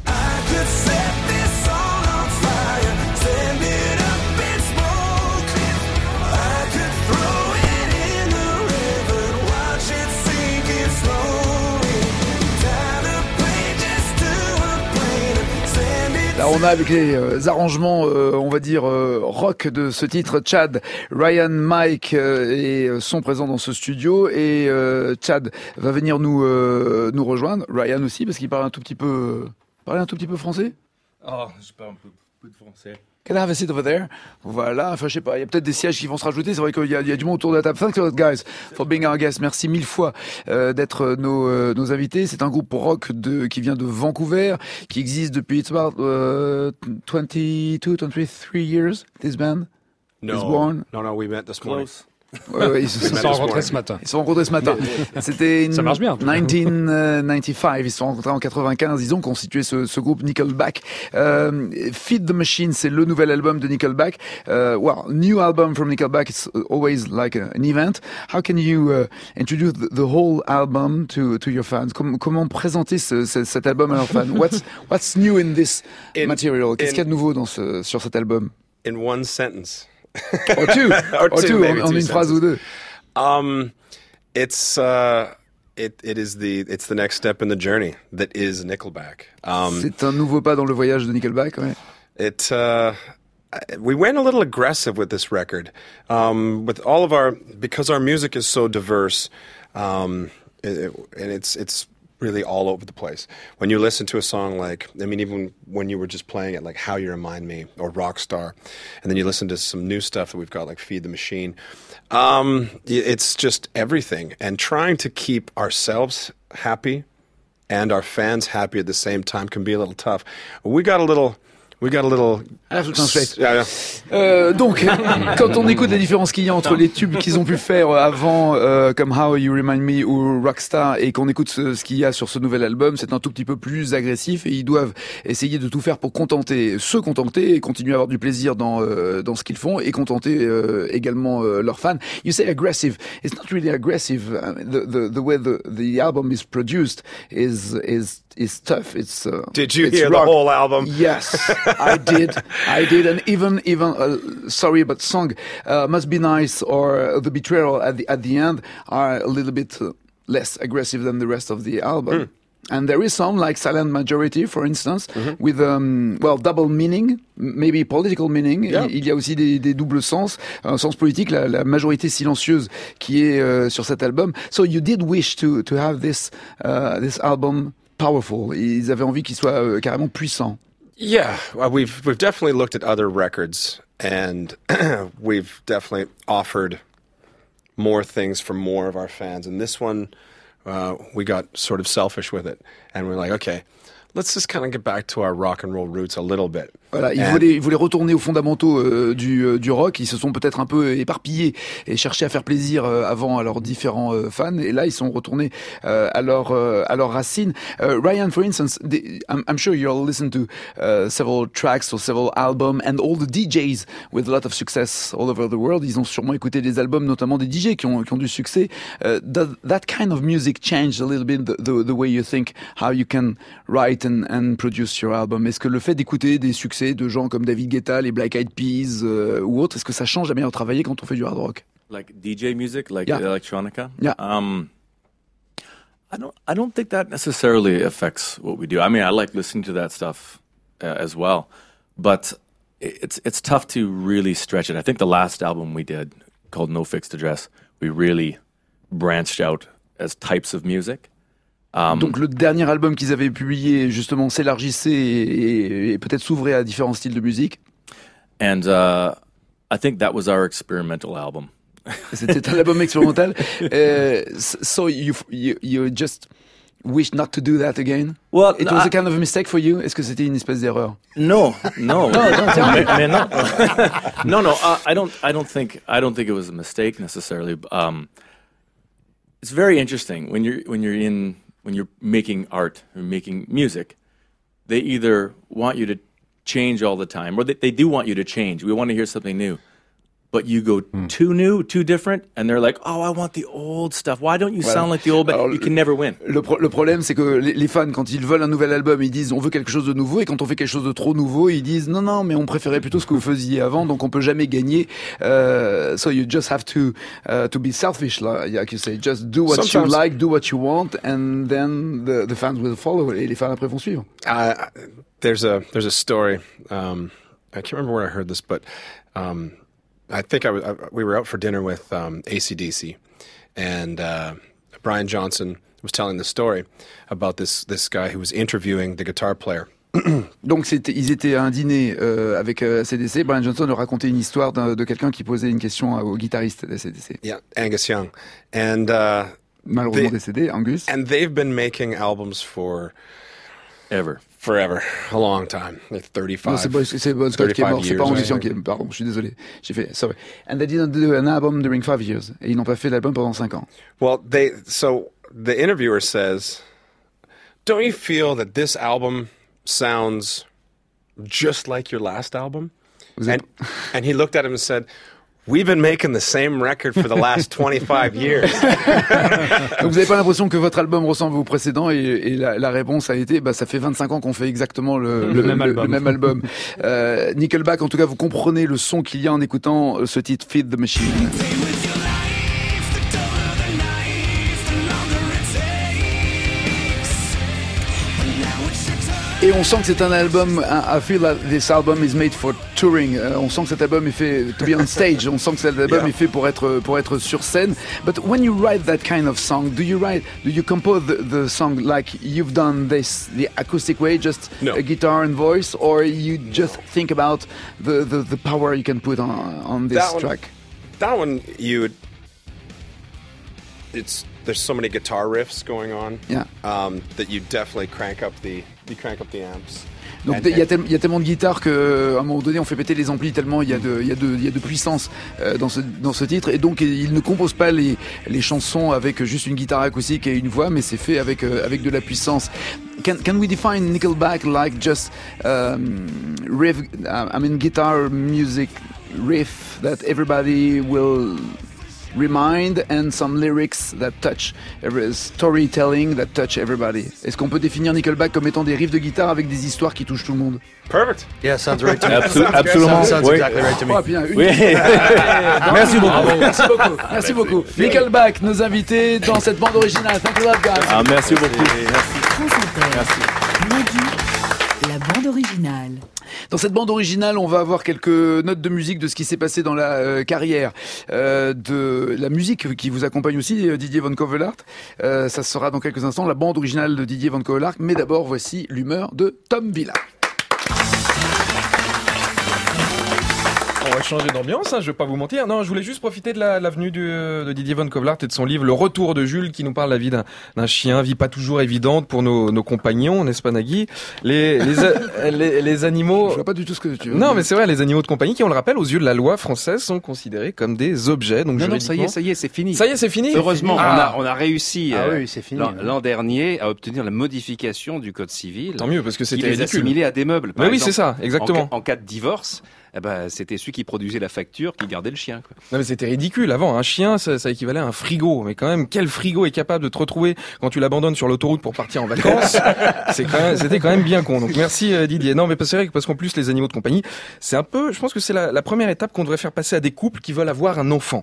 Là, on a avec les euh, arrangements, euh, on va dire, euh, rock de ce titre, Chad, Ryan, Mike euh, et, euh, sont présents dans ce studio. Et euh, Chad va venir nous euh, nous rejoindre. Ryan aussi, parce qu'il parle un tout petit peu, euh, parle un tout petit peu français. Oh, je parle un peu Peu de français. Can I have a seat over there? Voilà, enfin je sais pas, il y a peut-être des sièges qui vont se rajouter, c'est vrai qu'il y a, il y a du monde autour de la table. Thanks a lot guys for being our guests. Merci mille fois euh, d'être nos, euh, nos invités. C'est un groupe rock de, qui vient de Vancouver, qui existe depuis it's about uh, twenty-two, twenty-three years, this band No, is born. no, no, we met this morning. Ouais, ouais, ils se Ils se sont sont rencontrés ce matin. Ils se sont rencontrés ce matin. C'était Ça marche bien, en tout cas. dix-neuf quatre-vingt-quinze. Ils se sont rencontrés en quatre-vingt-quinze. Ils ont constitué ce, ce groupe Nickelback. Euh, Feed the Machine, c'est le nouvel album de Nickelback. Uh, well, new album from Nickelback. It's always like a, an event. How can you uh, introduce the, the whole album to to your fans? Com- comment présenter ce, ce, cet album à leurs fans? What's what's new in this In- material? Qu'est-ce in- qu'il y a de nouveau dans ce, sur cet album? In one sentence. Or two, Or or two, two, maybe en, en two une phrase sentences. ou deux. Um, it's uh, it it is the it's the next step in the journey that is Nickelback. Um, C'est un nouveau pas dans le voyage de Nickelback, ouais. it uh, we went a little aggressive with this record, um, with all of our because our music is so diverse, um, it, and it's it's really all over the place. When you listen to a song like, I mean, even when you were just playing it, like How You Remind Me or Rockstar, and then you listen to some new stuff that we've got, like Feed the Machine, um, it's just everything. And trying to keep ourselves happy and our fans happy at the same time can be a little tough. We got a little... We got a little... I have to translate. Yeah, yeah. Euh, donc, quand on écoute la différence qu'il y a entre les tubes qu'ils ont pu faire avant, euh, comme How You Remind Me ou Rockstar, et qu'on écoute ce, ce qu'il y a sur ce nouvel album, c'est un tout petit peu plus agressif et ils doivent essayer de tout faire pour contenter, se contenter et continuer à avoir du plaisir dans euh, dans ce qu'ils font et contenter euh, également euh, leurs fans. You say aggressive. It's not really aggressive. The the the way the the album is produced is is is tough. It's uh, Did you it's hear rock. the whole album? Yes, I did. I did, and even even uh, sorry, but song uh, Must Be Nice or uh, The Betrayal at the at the end are a little bit uh, less aggressive than the rest of the album. Mm. And there is some like Silent Majority, for instance, mm-hmm. with um, well double meaning, maybe political meaning. Yeah. Il y a aussi des, des doubles sens, un sens politique, la, la majorité silencieuse qui est euh, sur cet album. So you did wish to to have this uh, this album powerful. Ils avaient envie qu'il soit euh, carrément puissant. Yeah, well, we've we've definitely looked at other records, and we've definitely offered more things for more of our fans. And this one, uh, we got sort of selfish with it, and we're like, okay, let's just kind of get back to our rock and roll roots a little bit. Voilà, ils And- voulaient, ils voulaient retourner aux fondamentaux euh, du, euh, du rock. Ils se sont peut-être un peu éparpillés et cherché à faire plaisir euh, avant à leurs différents euh, fans. Et là, ils sont retournés euh, à leurs euh, à leurs racines. Uh, Ryan, for instance, the, I'm, I'm sure you'll listen to uh, several tracks or several albums, and all the D Js with a lot of success all over the world. Ils ont sûrement écouté des albums, notamment des D Js qui ont qui ont du succès. Uh, does that kind of music change a little bit the, the, the way you think how you can write and, and produce your album? Est-ce que le fait d'écouter des succès de gens comme David Guetta, les Black Eyed Peas euh, ou autres, est-ce que ça change la manière de travailler quand on fait du hard rock? Like D J music, like Yeah. electronica. Yeah. Um, I don't. I don't think that necessarily affects what we do. I mean, I like listening to that stuff uh, as well, but it's it's tough to really stretch it. I think the last album we did, called No Fixed Address, we really branched out as types of music. Um, Donc le dernier album qu'ils avaient publié justement s'élargissait et, et- et peut-être s'ouvrait à différents styles de musique. and uh, I think that was our experimental album. C'était un album expérimental. Uh, so you, you you just wish not to do that again? Well, It was I- a kind of a mistake for you. Est-ce que c'était une espèce d'erreur? No, no, mais, mais non, no, no. Uh, I don't. I don't think. I don't think it was a mistake necessarily. Um, it's very interesting when you're when you're in when you're making art or making music. They either want you to change all the time, or they, they do want you to change. We want to hear something new. But you go too new, too different, and they're like, "Oh, I want the old stuff. Why don't you Voilà. sound like the old?" But Alors, you can never win. Le, pro- le problème, c'est que les, les fans, quand ils veulent un nouvel album, ils disent on veut quelque chose de nouveau, et quand on fait quelque chose de trop nouveau, ils disent non, non, mais on préférait plutôt ce que vous faisiez avant, donc on peut jamais gagner. Uh, so you just have to uh, to be selfish, là, like you say, just do what you Sometimes- like, do what you want, and then the, the fans will follow, et les fans après vont suivre. Uh, there's a there's a story. Um, I can't remember where I heard this, but um, I think I was I, we were out for dinner with um, A C D C, and uh, Brian Johnson was telling the story about this this guy who was interviewing the guitar player Donc c'était, ils étaient à un dîner euh, avec euh, A C D C. Brian Johnson leur racontait une histoire d'un, de quelqu'un qui posait une question au guitariste d'A C D C. Yeah, Angus Young. And uh, Malheureusement they- décédé, Angus. and they've been making albums for Ever. forever, a long time, like thirty-five. Non, c'est Bon, c'est Bon Scott qui est mort, c'est pas years, Angus Young right? qui est. Pardon, je suis désolé. J'ai fait. Sorry. And they didn't do an album during five years. Et ils n'ont pas fait d'album pendant cinq ans. Well, they so the interviewer says, "Don't you feel that this album sounds just like your last album?" Vous And êtes- and he looked at him and said, "We've been making the same record for the last twenty-five years." Donc vous n'avez pas l'impression que votre album ressemble au précédent et, et la, la réponse a été bah ça fait vingt-cinq ans qu'on fait exactement le, Le même album. le même album. Euh, Nickelback, en tout cas, vous comprenez le son qu'il y a en écoutant euh, ce titre Feed the Machine. Et on sent que c'est un album, I I feel that this album is made for touring. Euh, on sent que cet album est fait to be on stage. On sent que cet album Yeah. est fait pour être pour être sur scène. But when you write that kind of song, do you write, do you compose the, the song like you've done this the acoustic way, just No. a guitar and voice, or you just think about the, the, the power you can put on on this That one- track? That one, you would. It's there's so many guitar riffs going on. Yeah. Um, that you definitely crank up the you crank up the amps. Donc And- il y, a tel- il y a tellement de guitares qu'à un moment donné on fait péter les amplis tellement il y a de, il y a de, il y a de puissance euh, dans ce dans ce titre, et donc il ne compose pas les les chansons avec juste une guitare acoustique et une voix, mais c'est fait avec euh, avec de la puissance. Can can we define Nickelback like just um, riff? I mean guitar music riff that everybody will remind, and some lyrics that touch, every, storytelling that touch everybody. Est-ce qu'on peut définir Nickelback comme étant des riffs de guitare avec des histoires qui touchent tout le monde? Perfect. Yeah, sounds right to me. Absol- absolument. Sounds Oui. exactly right to me. Oh, bien, une- Oui. Merci beaucoup. Merci beaucoup. Merci beaucoup. Nickelback, nos invités dans cette bande originale. Thank you a lot, guys. Ah, merci beaucoup. France Inter. Nagui, la bande originale. Dans cette bande originale, on va avoir quelques notes de musique de ce qui s'est passé dans la euh, carrière euh, de la musique qui vous accompagne aussi, euh, Didier Van Covelaert. Euh, ça sera dans quelques instants la bande originale de Didier Van Covelaert. Mais d'abord, voici l'humeur de Tom Villa. On va changer d'ambiance, hein, je vais pas vous mentir. Non, je voulais juste profiter de la, la venue du, de Didier Van Covelaert et de son livre Le Retour de Jules, qui nous parle de la vie d'un, d'un chien, vie pas toujours évidente pour nos, nos compagnons, n'est-ce pas Nagui? Les, les, a- les, les animaux... Je vois pas du tout ce que tu veux Non, dire. mais c'est vrai, les animaux de compagnie qui, on le rappelle, aux yeux de la loi française, sont considérés comme des objets. Donc Non, non, ça y est, juridiquement- ça y est, c'est fini. Ça y est, c'est fini. Heureusement, Ah. on a, on a réussi Ah euh, oui, c'est fini. l'an, ouais. l'an dernier à obtenir la modification du code civil. Tant mieux, parce que qui c'était les ridicule. assimilait à des meubles. Par Mais oui, exemple, c'est ça, exactement. En, ca- en cas de divorce, eh ben, c'était celui qui produisait la facture qui gardait le chien. Quoi. Non mais c'était ridicule avant, un chien ça, ça équivalait à un frigo, mais quand même quel frigo est capable de te retrouver quand tu l'abandonnes sur l'autoroute pour partir en vacances? C'est quand même, c'était quand même bien con. Donc merci euh, Didier. Non mais c'est vrai que parce qu'en plus les animaux de compagnie, c'est un peu, je pense que c'est la, la première étape qu'on devrait faire passer à des couples qui veulent avoir un enfant.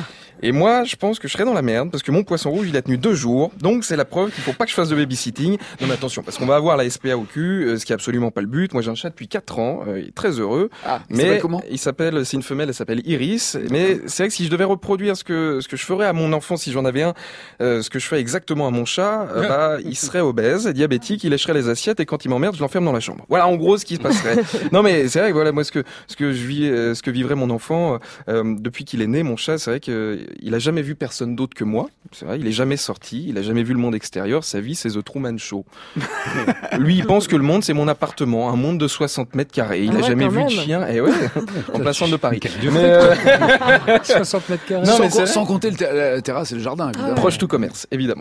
Et moi, je pense que je serais dans la merde parce que mon poisson rouge, il a tenu deux jours. Donc, c'est la preuve qu'il faut pas que je fasse de babysitting. Non, mais attention, parce qu'on va avoir la S P A au cul, euh, ce qui est absolument pas le but. Moi, j'ai un chat depuis quatre ans, euh, il est très heureux. Ah, il mais s'appelle comment? il s'appelle, c'est une femelle, elle s'appelle Iris. Mais c'est vrai que si je devais reproduire ce que ce que je ferais à mon enfant si j'en avais un, euh, ce que je fais exactement à mon chat, euh, bah, il serait obèse, diabétique, il lécherait les assiettes et quand il m'emmerde, je l'enferme dans la chambre. Voilà, en gros, ce qui se passerait. Non, mais c'est vrai que voilà, moi, ce que ce que je vis, euh, ce que vivrait mon enfant euh, depuis qu'il est né, mon chat, c'est vrai que euh, il a jamais vu personne d'autre que moi. C'est vrai, il est jamais sorti, il a jamais vu le monde extérieur. Sa vie, c'est The Truman Show. Lui, il pense que le monde, c'est mon appartement, un monde de soixante mètres carrés. Il Ah a ouais, jamais quand vu même. de chien. Et ouais, en plein centre de Paris. Mais, euh, soixante mètres carrés. Non, sans, mais c'est co- vrai. sans compter le ter- la terrasse et le jardin, évidemment. Proche tout commerce, évidemment.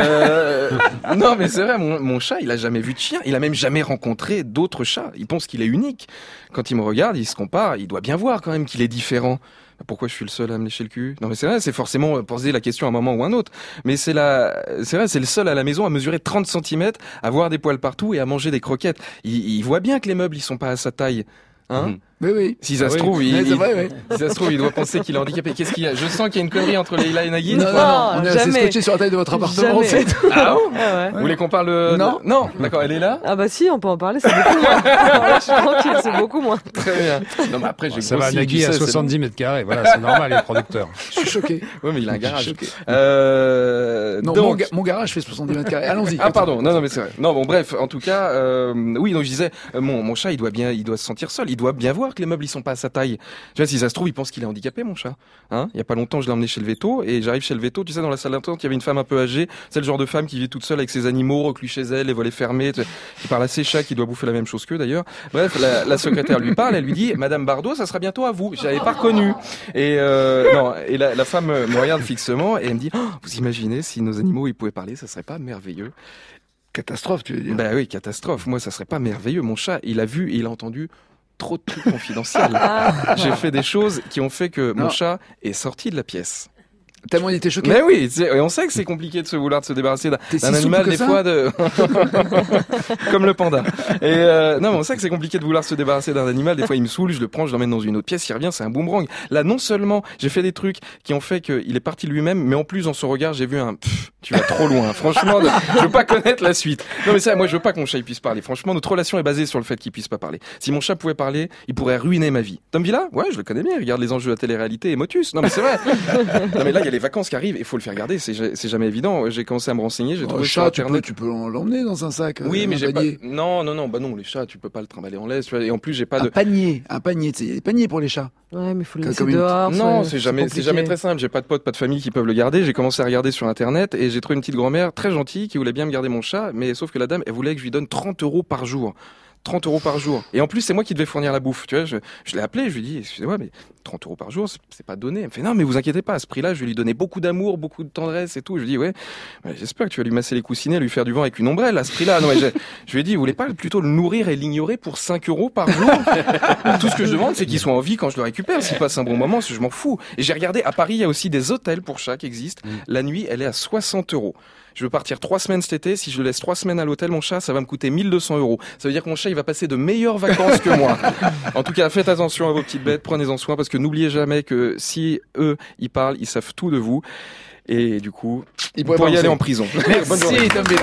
Euh, non, mais c'est vrai, mon, mon chat, il a jamais vu de chien. Il a même jamais rencontré d'autres chats. Il pense qu'il est unique. Quand il me regarde, il se compare. Il doit bien voir quand même qu'il est différent. Pourquoi je suis le seul à me lécher le cul? Non, mais c'est vrai, c'est forcément poser la question à un moment ou un autre. Mais c'est la, c'est vrai, c'est le seul à la maison à mesurer trente centimètres, à avoir des poils partout et à manger des croquettes. Il, il voit bien que les meubles, ils sont pas à sa taille. Hein? Mhm. Oui, oui. Si ça ah se oui. trouve, il, ouais, c'est vrai, oui. si ça se trouve, il doit penser qu'il est handicapé. Qu'est-ce qu'il y a? Je sens qu'il y a une connerie entre Leïla et Nagui. Non, non, non, on est assez scotché sur la taille de votre appartement. Jamais. Ah bon? Ah ouais. Vous voulez qu'on parle de... Non. Non, d'accord, elle est là? Ah bah si, on peut en parler, c'est beaucoup moins. Alors là, je suis tranquille, c'est beaucoup moins. Très bien. Non, mais après, j'ai Ça va, grossi, Nagui tu à sais, c'est soixante-dix mètres carrés. Voilà, c'est normal, les producteurs. Je suis choqué. bon. Ouais, mais il a un garage. choqué. Euh, Non, donc... mon, ga- mon garage fait soixante-dix mètres carrés. Allons-y. Ah pardon, non non mais c'est vrai. Non bon bref, en tout cas, euh, oui donc je disais, euh, mon mon chat il doit bien, il doit se sentir seul, il doit bien voir que les meubles ils sont pas à sa taille. Tu vois si ça se trouve il pense qu'il est handicapé mon chat. Hein, il y a pas longtemps je l'ai emmené chez le veto et j'arrive chez le veto, tu sais dans la salle d'attente il y avait une femme un peu âgée, c'est le genre de femme qui vit toute seule avec ses animaux reclus chez elle, les volets fermés, tu sais, qui parle à ses chats qui doit bouffer la même chose qu'eux d'ailleurs. Bref, la, la secrétaire lui parle, elle lui dit Madame Bardot, ça sera bientôt à vous. Je l'avais pas reconnue. Et euh, non et la, la femme me regarde fixement et elle me dit oh, vous imaginez si nos animaux ils pouvaient parler, ça serait pas merveilleux. Catastrophe, tu veux dire. Ben oui, catastrophe. Moi, ça serait pas merveilleux. Mon chat, il a vu et il a entendu trop de trucs confidentiels. J'ai fait des choses qui ont fait que Non. mon chat est sorti de la pièce. Tellement il était choqué. Mais oui, c'est- et on sait que c'est compliqué de se vouloir de se débarrasser d'un T'es si d'un animal souple que des ça fois de comme le panda. Et euh, non, mais on sait que c'est compliqué de vouloir se débarrasser d'un animal. Des fois, il me saoule, je le prends, je l'emmène dans une autre pièce, il revient, c'est un boomerang. Là, non seulement j'ai fait des trucs qui ont fait qu'il est parti lui-même, mais en plus dans son regard, j'ai vu un pff, tu vas trop loin. Franchement, je veux pas connaître la suite. Non mais ça, moi, je veux pas que mon chat il puisse parler. Franchement, notre relation est basée sur le fait qu'il puisse pas parler. Si mon chat pouvait parler, il pourrait ruiner ma vie. Tom Villa, ouais, je le connais bien. Il regarde les enjeux à télé-réalité et Motus. Non mais c'est vrai. Non mais là, il y a les vacances qui arrivent. Il faut le faire garder. C'est ja- c'est jamais évident. J'ai commencé à me renseigner. J'ai Oh, trouvé le sur chat, tu internet. peux, tu peux l'emmener dans un sac. Oui, euh, mais un j'ai pas. panier. Non, non, non. Bah non, les chats, tu peux pas le trimballer en laisse. Tu vois. Et en plus, j'ai pas Un de. panier, un panier, tu sais, il y a des paniers pour les chats. Ouais, mais il faut le Comme laisser une- dehors. Non, c'est jamais, c'est compliqué. jamais très simple. J'ai pas de potes, pas de famille qui peuvent le garder. J'ai commencé à regarder sur internet et j'ai trouvé une petite grand-mère très gentille qui voulait bien me garder mon chat, mais sauf que la dame, elle voulait que je lui donne trente euros par jour. trente euros par jour. Et en plus, c'est moi qui devais fournir la bouffe. Tu vois, je, je l'ai appelé, je lui ai dit, excusez-moi, mais trente euros par jour, c'est, c'est pas donné. Elle me fait, non, mais vous inquiétez pas, à ce prix-là, je vais lui donner beaucoup d'amour, beaucoup de tendresse et tout. Je lui dis, ouais, ouais, j'espère que tu vas lui masser les coussinets, lui faire du vent avec une ombrelle à ce prix-là. Non, mais je, je lui ai dit, vous voulez pas plutôt le nourrir et l'ignorer pour cinq euros par jour? Tout ce que je demande, c'est qu'il soit en vie quand je le récupère, s'il passe un bon moment, je m'en fous. Et j'ai regardé, à Paris, il y a aussi des hôtels pour chats qui existent. La nuit, elle est à soixante euros. Je veux partir trois semaines cet été. Si je le laisse trois semaines à l'hôtel, mon chat, ça va me coûter mille deux cents euros. Ça veut dire que mon chat, il va passer de meilleures vacances que moi. En tout cas, faites attention à vos petites bêtes, prenez-en soin, parce que n'oubliez jamais que si eux, ils parlent, ils savent tout de vous. Et du coup, Il vous pourriez penser. aller en prison. Bonne journée. Merci, Tom Villa.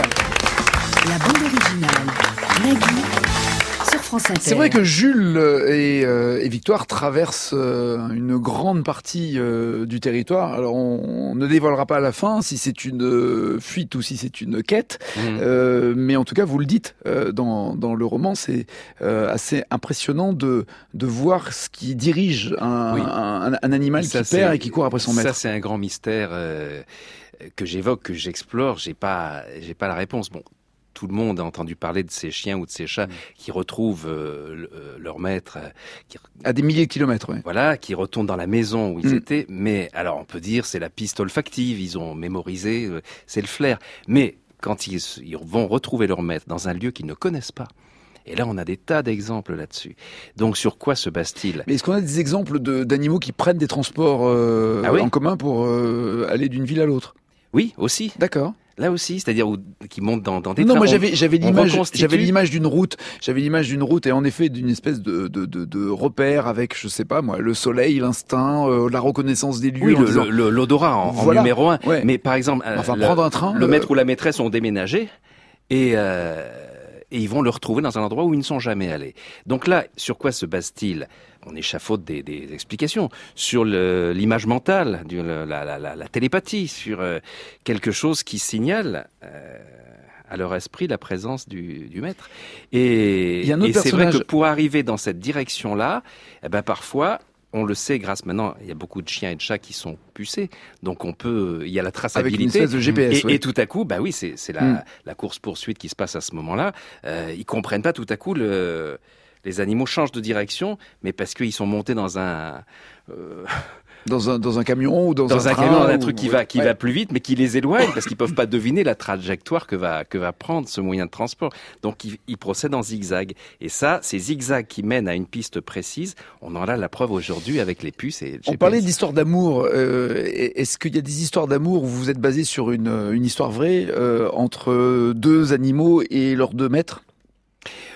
La bande originale. Nagui sur France Inter. C'est vrai que Jules et, euh, et Victoire traversent euh, une grande partie euh, du territoire. Alors, on, on ne dévoilera pas à la fin si c'est une euh, fuite ou si c'est une quête, Mmh. euh, mais en tout cas, vous le dites euh, dans, dans le roman, c'est euh, assez impressionnant de, de voir ce qui dirige un, Oui. un, un animal Ça, qui perd c'est- et qui court après son maître. Ça, c'est un grand mystère euh, que j'évoque, que j'explore. J'ai pas, j'ai pas la réponse. Bon, tout le monde a entendu parler de ces chiens ou de ces chats qui retrouvent euh, le- euh, leur maître, euh, qui, À des milliers de kilomètres, ouais. voilà, qui retournent dans la maison où ils Mm. étaient. Mais alors, on peut dire c'est la piste olfactive. Ils ont mémorisé, euh, c'est le flair. Mais quand ils, ils vont retrouver leur maître dans un lieu qu'ils ne connaissent pas. Et là, on a des tas d'exemples là-dessus. Donc, sur quoi se base-t-il? Mais est-ce qu'on a des exemples de, d'animaux qui prennent des transports euh, Ah oui en commun pour euh, aller d'une ville à l'autre? Oui, aussi. D'accord. Là aussi, c'est-à-dire où- qui montent dans, dans des Non, trains. moi On- j'avais j'avais on l'image reconstitue- j'avais l'image d'une route, j'avais l'image d'une route et en effet d'une espèce de de de, de repère avec je sais pas moi le soleil, l'instinct, euh, la reconnaissance des lieux. Oui, en le- disant- le- le- l'odorat en, en Voilà. numéro un. Ouais. Mais par exemple, euh, Enfin, le, prendre un train, le euh, maître ou la maîtresse ont déménagé et, euh, et ils vont le retrouver dans un endroit où ils ne sont jamais allés. Donc là, sur quoi se base-t-il? On échafaude des, des explications sur le- l'image mentale, du- la, la, la, la télépathie, sur euh, quelque chose qui signale euh, à leur esprit la présence du, du maître. Et, Il y a un autre et c'est vrai personnage- que pour arriver dans cette direction-là, eh ben parfois, on le sait grâce maintenant, il y a beaucoup de chiens et de chats qui sont pucés, donc on peut, il y a la avec une traçabilité. espèce de G P S. Et, oui. et tout à coup, bah oui, c'est, c'est la, Mm. la course-poursuite qui se passe à ce moment-là. Euh, ils comprennent pas tout à coup le, les animaux changent de direction, mais parce qu'ils sont montés dans un, euh, Dans un dans un camion ou dans, dans un, train, camion, dans un ou- truc qui ouais. va, qui Ouais. va plus vite, mais qui les éloigne parce qu'ils peuvent pas deviner la trajectoire que va, que va prendre ce moyen de transport. Donc, ils, ils procèdent en zigzag. Et ça, ces zigzags qui mènent à une piste précise, on en a la preuve aujourd'hui avec les puces et le On G P S. parlait d'histoire d'amour. euh, est-ce qu'il y a des histoires d'amour où vous êtes basé sur une, une histoire vraie euh, entre deux animaux et leurs deux maîtres?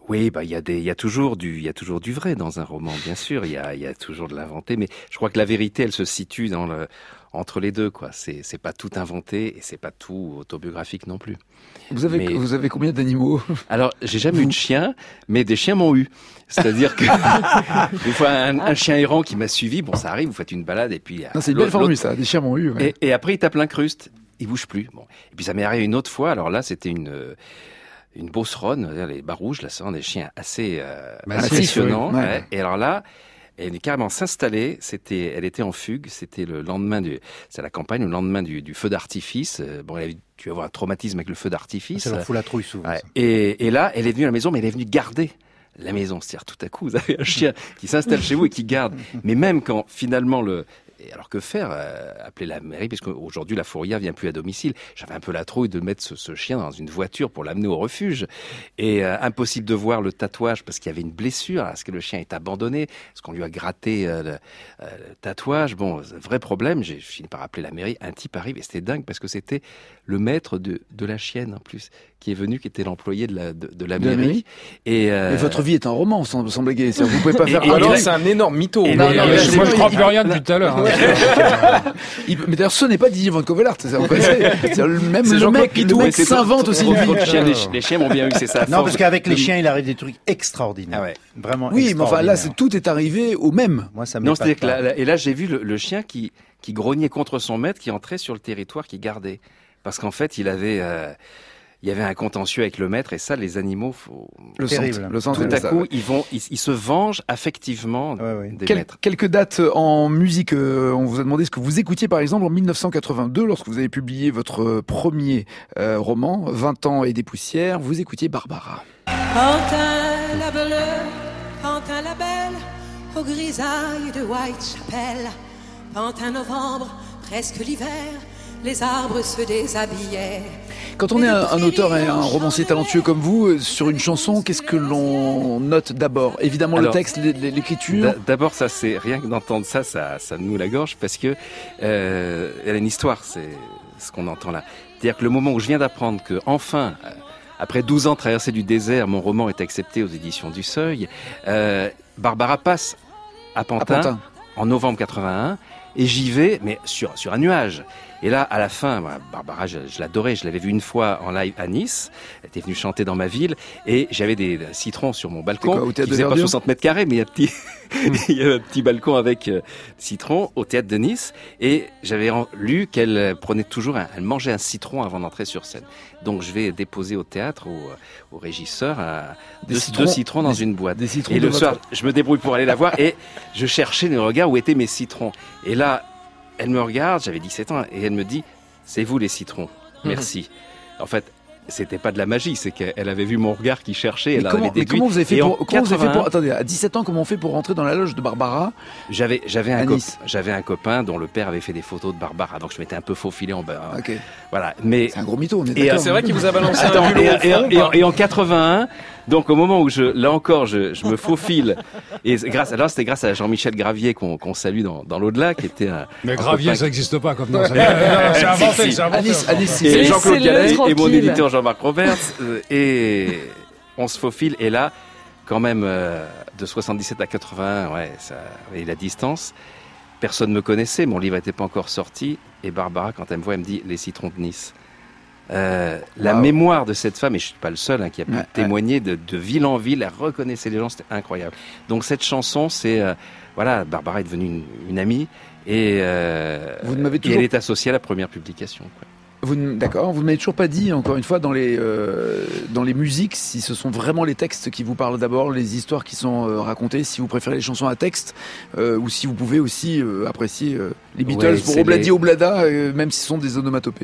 Oui, bah il y a des, il y a toujours du, il y a toujours du vrai dans un roman, bien sûr. Il y a, il y a toujours de l'inventé, mais je crois que la vérité, elle se situe dans le, entre les deux, quoi. C'est, c'est pas tout inventé et c'est pas tout autobiographique non plus. Vous avez, Mais- vous avez combien d'animaux? Alors, j'ai jamais eu de chien, mais des chiens m'ont eu. C'est-à-dire que des fois un, un chien errant qui m'a suivi, bon, ça arrive, vous faites une balade et puis Non, c'est une l'autre- belle formule, l'autre- ça. Des chiens m'ont eu. Ouais. Et, et après, il tape l'incruste, il bouge plus. Bon, et puis ça m'est arrivé une autre fois. Alors là, c'était une euh, une beauceronne, c'est-à-dire les barouges. Là, ce sont des chiens assez euh, Massifs, impressionnants. oui. Ouais. Ouais. Et alors là, elle est carrément s'installer. C'était, elle était en fugue. C'était le lendemain du, c'est la campagne, le lendemain du, du feu d'artifice. Euh, Bon, elle a dû avoir un traumatisme avec le feu d'artifice. Ça leur fout la trouille souvent. Ouais. ça. Et, et là, elle est venue à la maison, mais elle est venue garder la maison. C'est-à-dire, tout à coup, vous avez un chien qui s'installe chez vous et qui garde. Mais même quand, finalement, le... Et alors, que faire euh, Appeler la mairie, parce qu'aujourd'hui, la fourrière vient plus à domicile. J'avais un peu la trouille de mettre ce, ce chien dans une voiture pour l'amener au refuge. Et euh, impossible de voir le tatouage parce qu'il y avait une blessure. Est-ce que le chien est abandonné? Est-ce qu'on lui a gratté euh, le, euh, le tatouage? Bon, vrai problème. J'ai fini par appeler la mairie. Un type arrive et c'était dingue parce que c'était le maître de, de la chienne, en plus, qui est venu, qui était l'employé de la, de, de la De la mairie. mairie. Et, euh, Mais votre vie est un roman, sans, sans blaguer. C'est-à-dire, vous pouvez pas Et- faire. et- Ah, Alors non, c'est un énorme mytho. Et Non, les- non, les- mais Je- c'est moi, pas- je crois il- plus rien depuis tout à l'heure. hein. Il- mais d'ailleurs, ce n'est pas Didier Van Covelart. C'est c'est- c'est le même C'est le Jean-Claude mec, le Pitou, mec mais c'est s'invente trop- aussi trop- une trop vie. de chiens. Les, les chiens m'ont bien eu, c'est ça. Non, parce qu'avec les de- chiens, il arrive des trucs extraordinaires. Ah ouais. Vraiment Oui, mais enfin là, extraordinaires. c'est, tout est arrivé au même. Moi, ça Non, m'épate c'est-à-dire que pas. là, là- et là, j'ai vu le, le chien qui, qui grognait contre son maître, qui entrait sur le territoire, qui gardait. Parce qu'en fait, il avait, euh, il y avait un contentieux avec le maître, et ça, les animaux, faut... Le Terrible. centre, le centre tout est à ça, coup, ouais. ils vont, ils, ils se vengent affectivement Ouais, ouais. des Quel- maîtres. quelques dates en musique. euh, on vous a demandé ce que vous écoutiez, par exemple, en mille neuf cent quatre-vingt-deux, lorsque vous avez publié votre euh, premier euh, roman, vingt ans et des poussières. Vous écoutiez Barbara. Pantin la bleue, Pantin la belle, aux grisailles de Whitechapel. Pantin novembre, presque l'hiver, les arbres se déshabillaient. Quand on est un, un auteur et un romancier talentueux comme vous, euh, sur une chanson, qu'est-ce que l'on note d'abord? Évidemment, Alors, le texte, l'é- l'é- l'écriture. D'a- D'abord, ça, c'est rien que d'entendre ça, ça, ça me noue la gorge parce que euh, elle a une histoire, c'est ce qu'on entend là. C'est-à-dire que le moment où je viens d'apprendre que, enfin, euh, après douze ans de traversée du désert, mon roman est accepté aux éditions du Seuil, euh, Barbara passe à Pantin, À Pantin. en novembre quatre-vingt-un, et j'y vais, mais sur, sur un nuage. Et là, à la fin, voilà, Barbara, je, je l'adorais, je l'avais vue une fois en live à Nice, elle était venue chanter dans ma ville, et j'avais des, des citrons sur mon balcon, quoi, au qui théâtre de faisait pas Verdure soixante mètres carrés, mais il y a un petit, il y a un petit balcon avec euh, citron au théâtre de Nice, et j'avais en- lu qu'elle euh, prenait toujours, un, elle mangeait un citron avant d'entrer sur scène. Donc je vais déposer au théâtre, au, au régisseur, un, Des deux, citrons- deux citrons dans des- une boîte. des citrons Et de le votre- soir, je me débrouille pour aller la voir, et je cherchais le regard où étaient mes citrons. Et là, elle me regarde, j'avais dix-sept ans, et elle me dit, c'est vous les citrons, merci. En fait, c'était pas de la magie, c'est qu'elle avait vu mon regard qui cherchait, Mais elle en comment, avait mais déduit. comment vous avez fait Et en pour, comment vous avez fait pour, quatre-vingt-un, attendez, à dix-sept ans, comment on fait pour rentrer dans la loge de Barbara? J'avais, j'avais à un, cop- Nice. j'avais un copain dont le père avait fait des photos de Barbara, donc je m'étais un peu faufilé en bas. Ok. Voilà, mais C'est un gros mytho, on est Et, d'accord. euh, C'est vrai qu'il vous a balancé Attends, un bulot et, au et- fond, et- quoi. et en quatre-vingt-un, donc au moment où je, là encore, je, je me faufile, et c'est grâce, alors c'était grâce à Jean-Michel Gravier qu'on, qu'on salue dans, dans l'au-delà, qui était un, Mais un Gravier, copain ça n'existe pas comme nom. ça. Non, C'est inventé, c'est À inventé. Nice, à Nice, et c'est- Jean-Claude Laissez-le Gallet et mon tranquille. éditeur Jean-Marc Roberts, euh, et on se faufile, et là, quand même, euh, de soixante-dix-sept à quatre-vingt-un, ouais, ça, et la distance, personne me connaissait, mon livre n'était pas encore sorti, et Barbara, quand elle me voit, elle me dit « Les citrons de Nice ». Euh, la Wow. mémoire de cette femme, et je suis pas le seul hein, qui a pu Ouais, témoigner de, de ville en ville, elle reconnaissait les gens, c'était incroyable. Donc cette chanson, c'est euh, voilà, Barbara est devenue une, une amie et, euh, Vous ne m'avez et toujours- elle est associée à la première publication. Quoi. Vous ne- D'accord, vous ne m'avez toujours pas dit, encore une fois, dans les, euh, dans les musiques, si ce sont vraiment les textes qui vous parlent d'abord, les histoires qui sont euh, racontées, si vous préférez les chansons à texte, euh, ou si vous pouvez aussi euh, apprécier euh, les Beatles Ouais, pour c'est Obladi les- Oblada, euh, même si ce sont des onomatopées.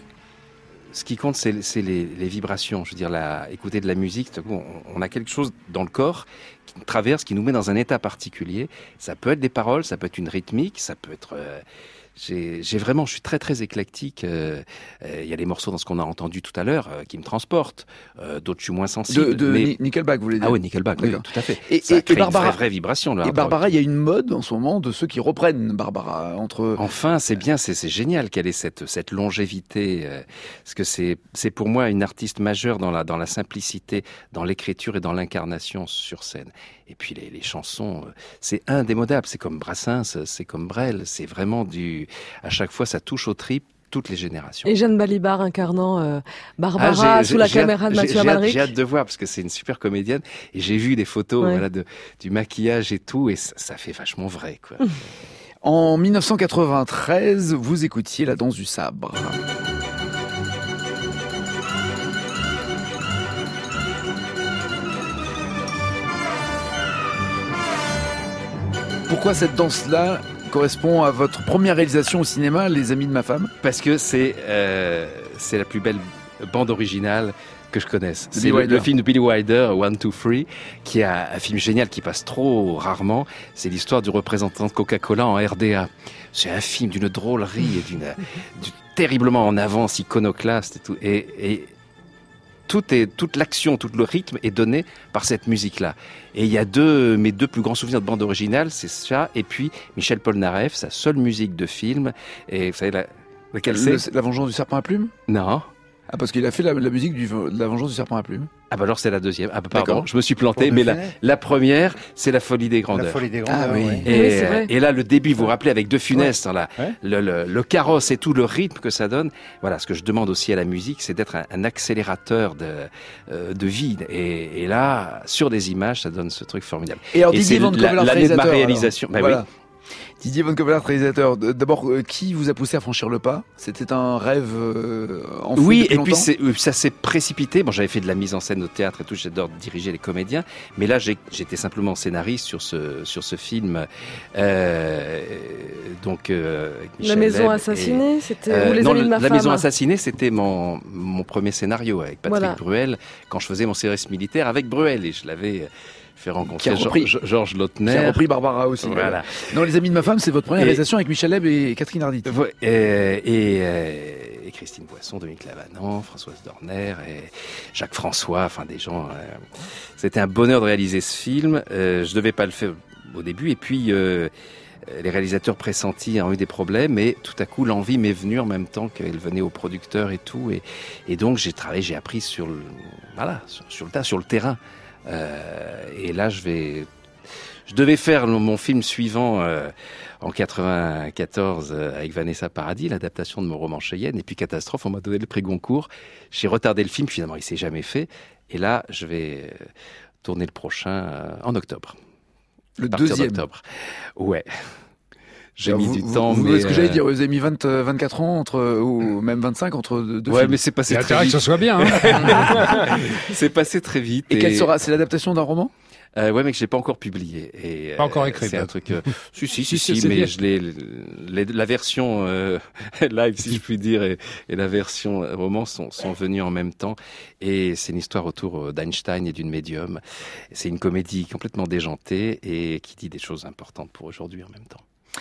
Ce qui compte, c'est, c'est les, les vibrations. Je veux dire, la, écouter de la musique, tout à coup, on, on a quelque chose dans le corps qui nous traverse, qui nous met dans un état particulier. Ça peut être des paroles, ça peut être une rythmique, ça peut être euh, j'ai, j'ai vraiment, je suis très très éclectique. Il euh, euh, y a les morceaux dans ce qu'on a entendu tout à l'heure euh, qui me transportent. Euh, d'autres, je suis moins sensible. De, de mais... Nickelback, vous voulez dire? Ah oui, Nickelback, oui, tout à fait. Et, ça et, crée et Barbara, une vraie, vraie vibration. Et Barbara, il y a une mode en ce moment de ceux qui reprennent Barbara entre. Enfin, c'est bien, c'est, c'est génial qu'elle ait cette cette longévité, euh, parce que c'est c'est pour moi une artiste majeure dans la dans la simplicité, dans l'écriture et dans l'incarnation sur scène. Et puis les, les chansons, euh, c'est indémodable. C'est comme Brassens, c'est comme Brel. C'est vraiment du. À chaque fois, ça touche aux tripes. Toutes les générations. Et Jeanne Balibar incarnant euh, Barbara ah, sous la caméra de Mathieu Amalric. J'ai hâte de voir parce que c'est une super comédienne et j'ai vu des photos ouais. voilà, de, du maquillage et tout et ça, ça fait vachement vrai. Quoi. En dix-neuf cent quatre-vingt-treize, vous écoutiez La danse du sabre. Pourquoi cette danse-là correspond à votre première réalisation au cinéma, Les Amis de ma femme? Parce que c'est euh, c'est la plus belle bande originale que je connaisse. C'est le, le film de Billy Wilder, One, Two, Three, qui est un, un film génial qui passe trop rarement. C'est l'histoire du représentant de Coca-Cola en R D A. C'est un film d'une drôlerie et d'une, d'une terriblement en avance, iconoclaste et tout. Et, et tout est, toute l'action, tout le rythme est donné par cette musique-là. Et il y a deux, mes deux plus grands souvenirs de bande originale, c'est ça, et puis Michel Polnareff, sa seule musique de film. Et vous savez, la, laquelle le, c'est? La Vengeance du Serpent à Plumes? Non. Ah, parce qu'il a fait la, la musique du, de La Vengeance du Serpent à Plumes. Ah, bah alors c'est la deuxième. Ah, bah pardon, je me suis planté, mais la, la première, c'est La Folie des Grandeurs. La Folie des Grandeurs, ah, oui. oui. Et, oui, c'est vrai. et là, le début, vous vous rappelez, avec De Funès, ouais. Là, ouais. le, le, le carrosse et tout, le rythme que ça donne. Voilà, ce que je demande aussi à la musique, c'est d'être un, un accélérateur de, euh, de vie. Et, et là, sur des images, ça donne ce truc formidable. Et alors, et Didier Van Covelaert, l'année de ma réalisation. Bah, voilà. oui. Didier Van Covelaert, réalisateur. D'abord, euh, qui vous a poussé à franchir le pas? C'était un rêve euh, enfoui Oui, depuis et longtemps. puis c'est, ça s'est précipité. Bon, j'avais fait de la mise en scène au théâtre et tout, j'adore diriger les comédiens, mais là, j'ai, j'étais simplement scénariste sur ce sur ce film. Euh, donc, euh, La Maison Assassinée, et, c'était euh, ou Les non, Amis de ma La femme. Maison Assassinée, c'était mon mon premier scénario avec Patrick Voilà. Bruel quand je faisais mon service militaire avec Bruel et je l'avais fait rencontrer repris, Georges Georges Lautner. Qui a repris Barbara aussi. Voilà. Non, Les Amis de ma femme, c'est votre première Et, réalisation avec Michel Leb et Catherine Arditi. Et, et, et, et Christine Boisson, Dominique Lavanant, Françoise Dorner et Jacques François, enfin des gens. Euh, c'était un bonheur de réaliser ce film. Euh, je devais pas le faire au début et puis euh, les réalisateurs pressentis ont eu des problèmes et tout à coup l'envie m'est venue en même temps qu'elle venait au producteur et tout et, et donc j'ai travaillé, j'ai appris sur le voilà sur, sur le tas, sur le terrain. Euh, et là, je vais, je devais faire mon film suivant euh, en quatre-vingt-quatorze euh, avec Vanessa Paradis, l'adaptation de mon roman Cheyenne. Et puis catastrophe, on m'a donné le prix Goncourt. J'ai retardé le film, finalement, il s'est jamais fait. Et là, je vais tourner le prochain euh, en octobre. Le deuxième. Octobre. Ouais. J'ai Alors mis vous, du vous, temps, vous, mais... ce que j'allais dire, vous avez mis vingt, vingt-quatre ans, entre, ou même vingt-cinq entre deux ouais, films. mais c'est passé Il y a très intérêt vite. que ce soit bien. Hein. C'est passé très vite. Et, et... quelle sera, c'est l'adaptation d'un roman? Euh, ouais, mais que j'ai pas encore publié. Et, pas encore euh, écrit. C'est un truc. Euh, si, si, si, si, si, mais je l'ai, les, la version euh, live, si je puis dire, et, et la version roman sont, sont venues en même temps. Et c'est une histoire autour d'Einstein et d'une médium. C'est une comédie complètement déjantée et qui dit des choses importantes pour aujourd'hui en même temps.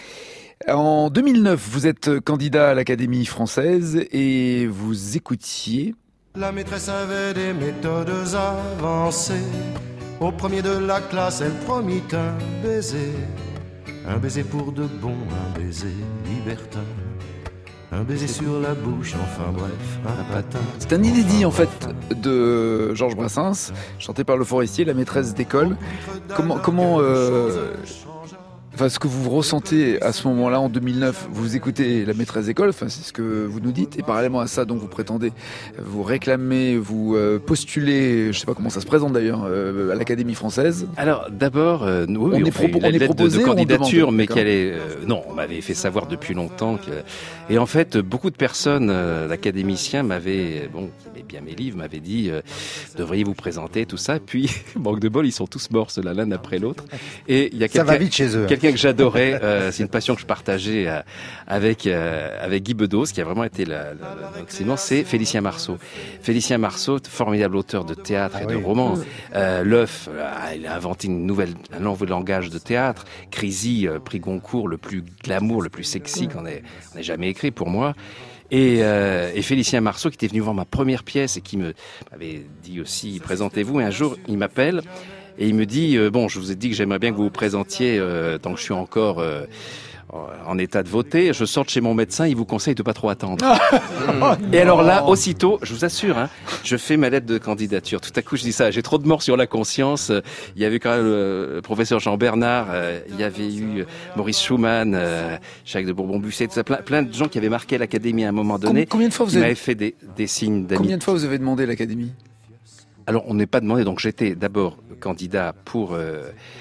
En deux mille neuf, vous êtes candidat à l'Académie française et vous écoutiez... La maîtresse avait des méthodes avancées. Au premier de la classe, elle promit un baiser. Un baiser pour de bon, un baiser libertin. Un baiser sur la bouche, enfin bref, un patin. C'est un inédit en fait de Georges Brassens, chanté par Le Forestier, la maîtresse d'école. Comment... comment euh... Enfin, ce que vous ressentez à ce moment-là, en deux mille neuf, vous écoutez la maîtresse d'école, enfin, c'est ce que vous nous dites, et parallèlement à ça, donc vous prétendez, vous réclamez, vous euh, postulez, je sais pas comment ça se présente d'ailleurs, euh, à l'Académie française. Alors, d'abord, euh, nous, on, oui, est on fait propo- la on est lettre proposé, de, de candidature, on demande, mais qu'elle est, euh, non, on m'avait fait savoir depuis longtemps que, et en fait, beaucoup de personnes, euh, d'académiciens m'avaient, bon, qui aimaient bien mes livres, m'avaient dit, euh, devriez vous présenter, tout ça, puis, manque de bol, ils sont tous morts, ceux-là, l'un après l'autre, et il y a Ça quelqu'un, va vite chez eux. quelqu'un quelqu'un que j'adorais. Euh, c'est une passion que je partageais euh, avec euh, avec Guy Bedos, qui a vraiment été la, la, l'occident. C'est Félicien Marceau. Félicien Marceau, formidable auteur de théâtre ah et oui. de romans. Euh, L'œuf, euh, il a inventé une nouvelle, un nouveau langage de théâtre. Crisy, euh, prix Goncourt, le plus glamour, le plus sexy qu'on ait, on ait jamais écrit pour moi. Et, euh, et Félicien Marceau, qui était venu voir ma première pièce et qui me m'avait dit aussi, présentez-vous. Et un jour, il m'appelle et il me dit, euh, bon, je vous ai dit que j'aimerais bien que vous vous présentiez euh, tant que je suis encore euh, en état de voter. Je sors de chez mon médecin, il vous conseille de pas trop attendre. Et alors là, aussitôt, je vous assure, hein, je fais ma lettre de candidature. Tout à coup, je dis ça, j'ai trop de morts sur la conscience. Il y avait quand même le professeur Jean Bernard, euh, il y avait eu Maurice Schumann, euh, Jacques de Bourbon-Busset, tout ça, plein, plein de gens qui avaient marqué l'Académie à un moment donné. Combien de fois vous qui avez... m'avaient fait des, des signes d'amis. Combien de fois vous avez demandé l'Académie? Alors, on n'est pas demandé. Donc, j'étais d'abord candidat pour... Euh,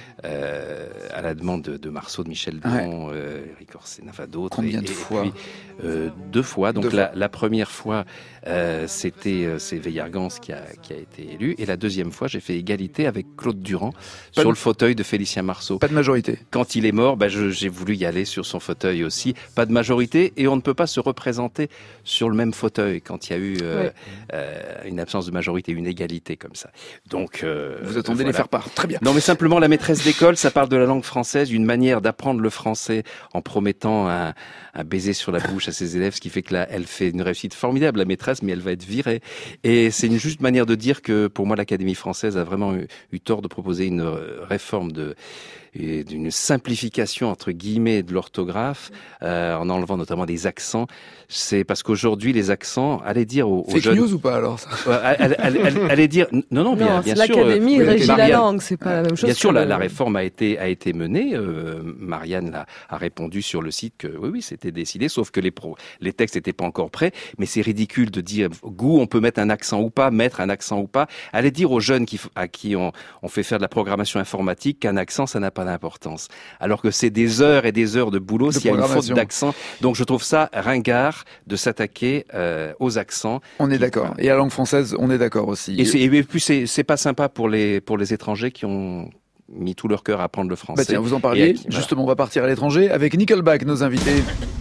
Euh, à la demande de, de Marceau, de Michel Deron, ouais. euh, Eric Orsena, enfin d'autres. Combien et, de et fois puis, euh, Deux fois. Donc deux la, fois. la première fois, euh, c'était euh, c'est Veillargans qui a, qui a été élu. Et la deuxième fois, j'ai fait égalité avec Claude Durand pas sur de... le fauteuil de Félicien Marceau. Pas de majorité. Quand il est mort, bah, je, j'ai voulu y aller sur son fauteuil aussi. Pas de majorité. Et on ne peut pas se représenter sur le même fauteuil quand il y a eu euh, ouais. euh, une absence de majorité, une égalité comme ça. Donc, euh, vous attendez voilà. les faire part. Très bien. Non, mais simplement, la maîtresse d'école, ça parle de la langue française, une manière d'apprendre le français en promettant un, un baiser sur la bouche à ses élèves, ce qui fait que là, elle fait une réussite formidable, la maîtresse, mais elle va être virée. Et c'est une juste manière de dire que, pour moi, l'Académie française a vraiment eu, eu tort de proposer une réforme de et d'une simplification entre guillemets de l'orthographe, euh, en enlevant notamment des accents. C'est parce qu'aujourd'hui les accents, allez dire aux, aux Fake jeunes... news ou pas alors ça allez, allez, allez, allez dire non non bien, non, bien c'est sûr. L'Académie euh, régit Marianne, la langue, c'est pas la même chose. Bien sûr, que la, le... la réforme a été a été menée. Euh, Marianne l'a, a répondu sur le site que oui oui c'était décidé, sauf que les pro, les textes n'étaient pas encore prêts. Mais c'est ridicule de dire goût on peut mettre un accent ou pas, mettre un accent ou pas. Allez dire aux jeunes qui à qui on, on fait faire de la programmation informatique qu'un accent ça n'a pas d'importance. Alors que c'est des heures et des heures de boulot de s'il y a une faute d'accent. Donc je trouve ça ringard de s'attaquer euh, aux accents. On est d'accord. Voilà. Et à la langue française, on est d'accord aussi. Et, c'est, et puis c'est, c'est pas sympa pour les pour les étrangers qui ont mis tout leur cœur à apprendre le français. Bah tiens, vous en parliez. Qui, Justement, voilà. On va partir à l'étranger avec Nickelback, nos invités.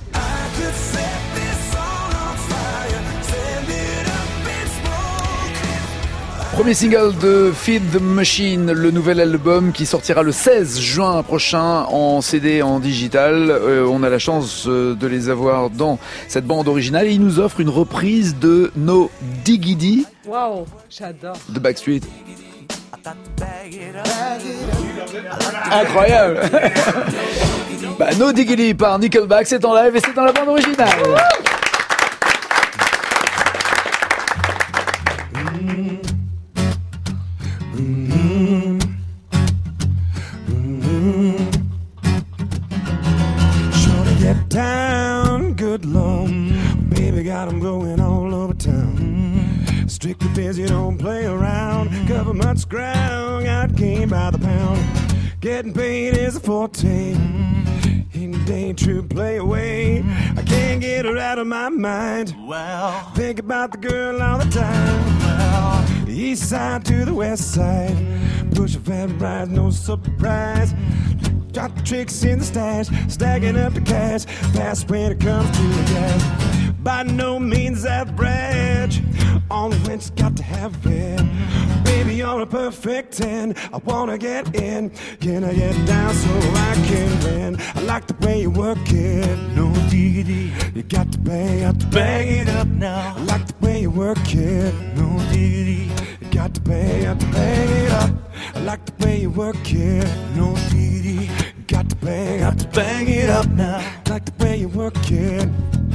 Premier single de Feed the Machine, le nouvel album qui sortira le seize juin prochain en C D, en digital. Euh, on a la chance de les avoir dans cette bande originale et ils nous offrent une reprise de No Diggity. Waouh, j'adore. De Backstreet. Incroyable. bah, No Diggity par Nickelback, c'est en live et c'est dans la bande originale. Down, good Lord, baby got 'em going all over town. Strictly busy, don't play around. Cover much ground, got game by the pound. Getting paid is a forte. Ain't day true play away. I can't get her out of my mind. Well, think about the girl all the time. Well, east side to the west side. Push a fat ride, no surprise. Got the tricks in the stash, stacking up the cash. Fast when it comes to the gas. By no means average. On the winch, got to have it. Baby, you're a perfect ten. I wanna get in. Can I get down so I can win? I like the way you work it. No diggity. You got to bang, got to bang it up now. I like the way you work it. No diggity. You got to bang, got to bang it up. I like the way you work it. No diggity. You got to bang, got to bang it up now. I like the way you work it.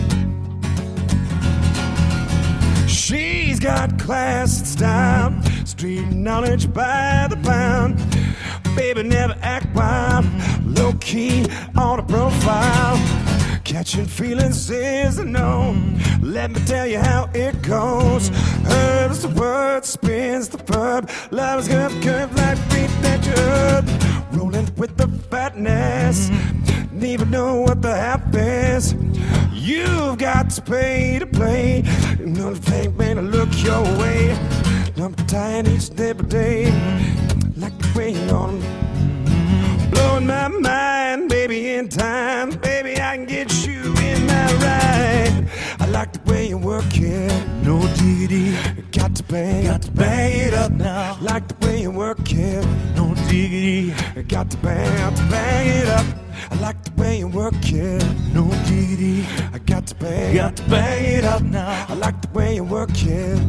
She's got class and style, street knowledge by the pound. Baby, never act wild, low key on a profile. Catching feelings is a no. Let me tell you how it goes. Herbs the word, spins the verb. Love is curve, curve like beat that jerk. Rolling with the fatness. Didn't even know what the half is. You've got to pay to play. No thing, man, to look your way. I'm tired each and every day. Like the way you're on. Blowing my mind, baby. in time, baby, I can get you in that ride. I like the way you work it, no diggity. Got to bang, got to bang it up now. Like the way you work it, no diggity. Got to bang, got to bang it up. I like the way you work it, no diggity. I got to bang, got to bang it up now. I like the way you work it.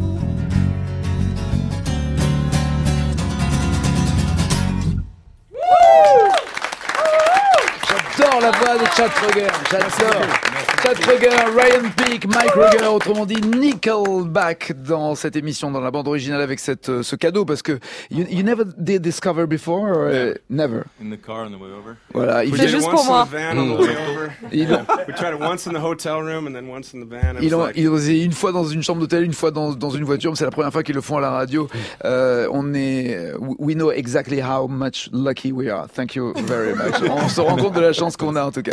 J'adore la voix de Chad Kroeger, j'adore. Chad Kroeger, Ryan Peake, Mike Ruger, autrement dit Nickelback dans cette émission, dans la bande originale avec cette, ce cadeau, parce que you, you never did this cover before, or, uh, never. In the car on the way over. Voilà, il We did it juste once pour in moi. the van on the way over. Il- We tried it once in the hotel room and then once in the van. It Ils was l'ont like, ils l'ont fait une fois dans une chambre d'hôtel, une fois dans, dans une voiture, mais c'est la première fois qu'ils le font à la radio. Euh, on est, we know exactly how much lucky we are. Thank you very much. On se rend compte de la chance qu'on a en tout cas.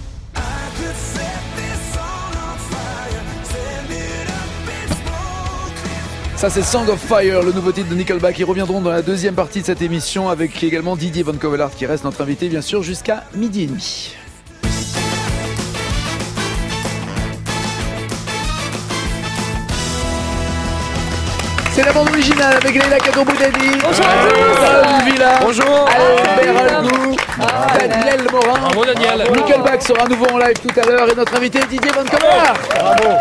Ça c'est Song of Fire, le nouveau titre de Nickelback. Ils reviendront dans la deuxième partie de cette émission avec également Didier Van Covelaert qui reste notre invité bien sûr jusqu'à midi et demi. C'est la bande originale avec Leila Kadouboudadi. Bonjour à tous. Villa. Bonjour. Albert Algou. Daniel Morin. Bravo, Daniel. Nickelback sera à nouveau en live tout à l'heure et notre invité Didier Van Covelaert. Bravo.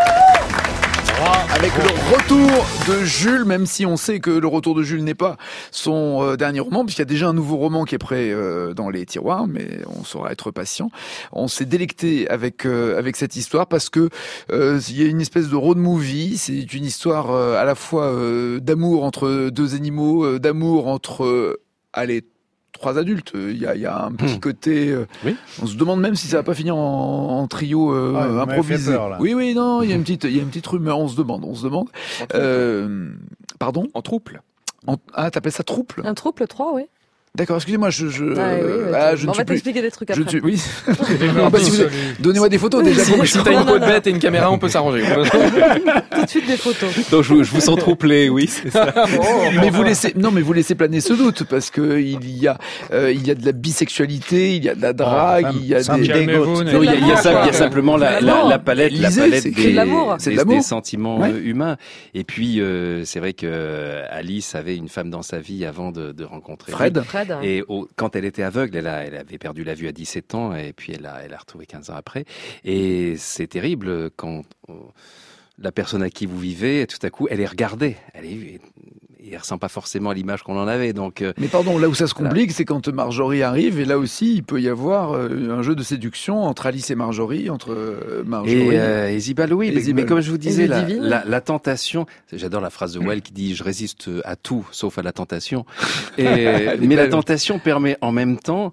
Avec le retour de Jules, même si on sait que le retour de Jules n'est pas son euh, dernier roman, puisqu'il y a déjà un nouveau roman qui est prêt euh, dans les tiroirs, mais on saura être patient. On s'est délecté avec euh, avec cette histoire parce que euh, il y a une espèce de road movie. C'est une histoire euh, à la fois euh, d'amour entre deux animaux, euh, d'amour entre euh, allez trois adultes. Il y a, il y a un petit Mmh. côté. Euh, Oui. On se demande même si ça va pas finir en, en trio euh, Ah, vous m'avez improvisé. fait peur, là. Oui, oui, non, il y a une petite, il y a une petite rumeur. On se demande, on se demande. Euh, pardon. En trouble. En- ah, t'appelles ça trouble? Un trouble trois, oui. D'accord, excusez-moi, je, je, Ah, oui, euh, oui, ah, tu- je ne on suis va plus. t'expliquer des trucs Je après. ne suis, oui. Des Non, bah, si vous- absolus. Donnez-moi des photos déjà. Si, pour que si je- t'as une Non, peau de non, bête et une caméra, on peut s'arranger. Tout de suite des photos. Donc je, je vous sens troublé, oui, c'est ça. mais vous laissez, non, mais vous laissez planer ce doute parce que il y a, euh, il y a de la bisexualité, il y a de la drague, ça me- il y a ça me des. Calmez-vous, Non, il y a, il y a ça- il y a simplement la, la, Non, la palette, la lisez, palette c'est- des, c'est de l'amour. C'est de des- l'amour. des sentiments Ouais. euh, humains. Et puis, euh, c'est vrai que euh, Alice avait une femme dans sa vie avant de, de rencontrer Fred. Fred. hein. Et au- quand elle était aveugle, elle, a, elle avait perdu la vue à dix-sept ans et puis elle a, elle a retrouvé quinze ans après. Et c'est terrible quand euh, la personne à qui vous vivez, tout à coup, elle est regardée. Elle est, et elle ressent pas forcément l'image qu'on en avait. Donc, euh, Mais pardon, là où ça se Voilà. complique, c'est quand Marjorie arrive, et là aussi, il peut y avoir euh, un jeu de séduction entre Alice et Marjorie, entre euh, Marjorie. Et, euh, et Zibal, oui, Et mais, Zibal. mais comme je vous disais, Et la, Ludivine. la, la tentation, j'adore la phrase de Well qui dit « je résiste à tout sauf à la tentation ». Et Mais la tentation permet en même temps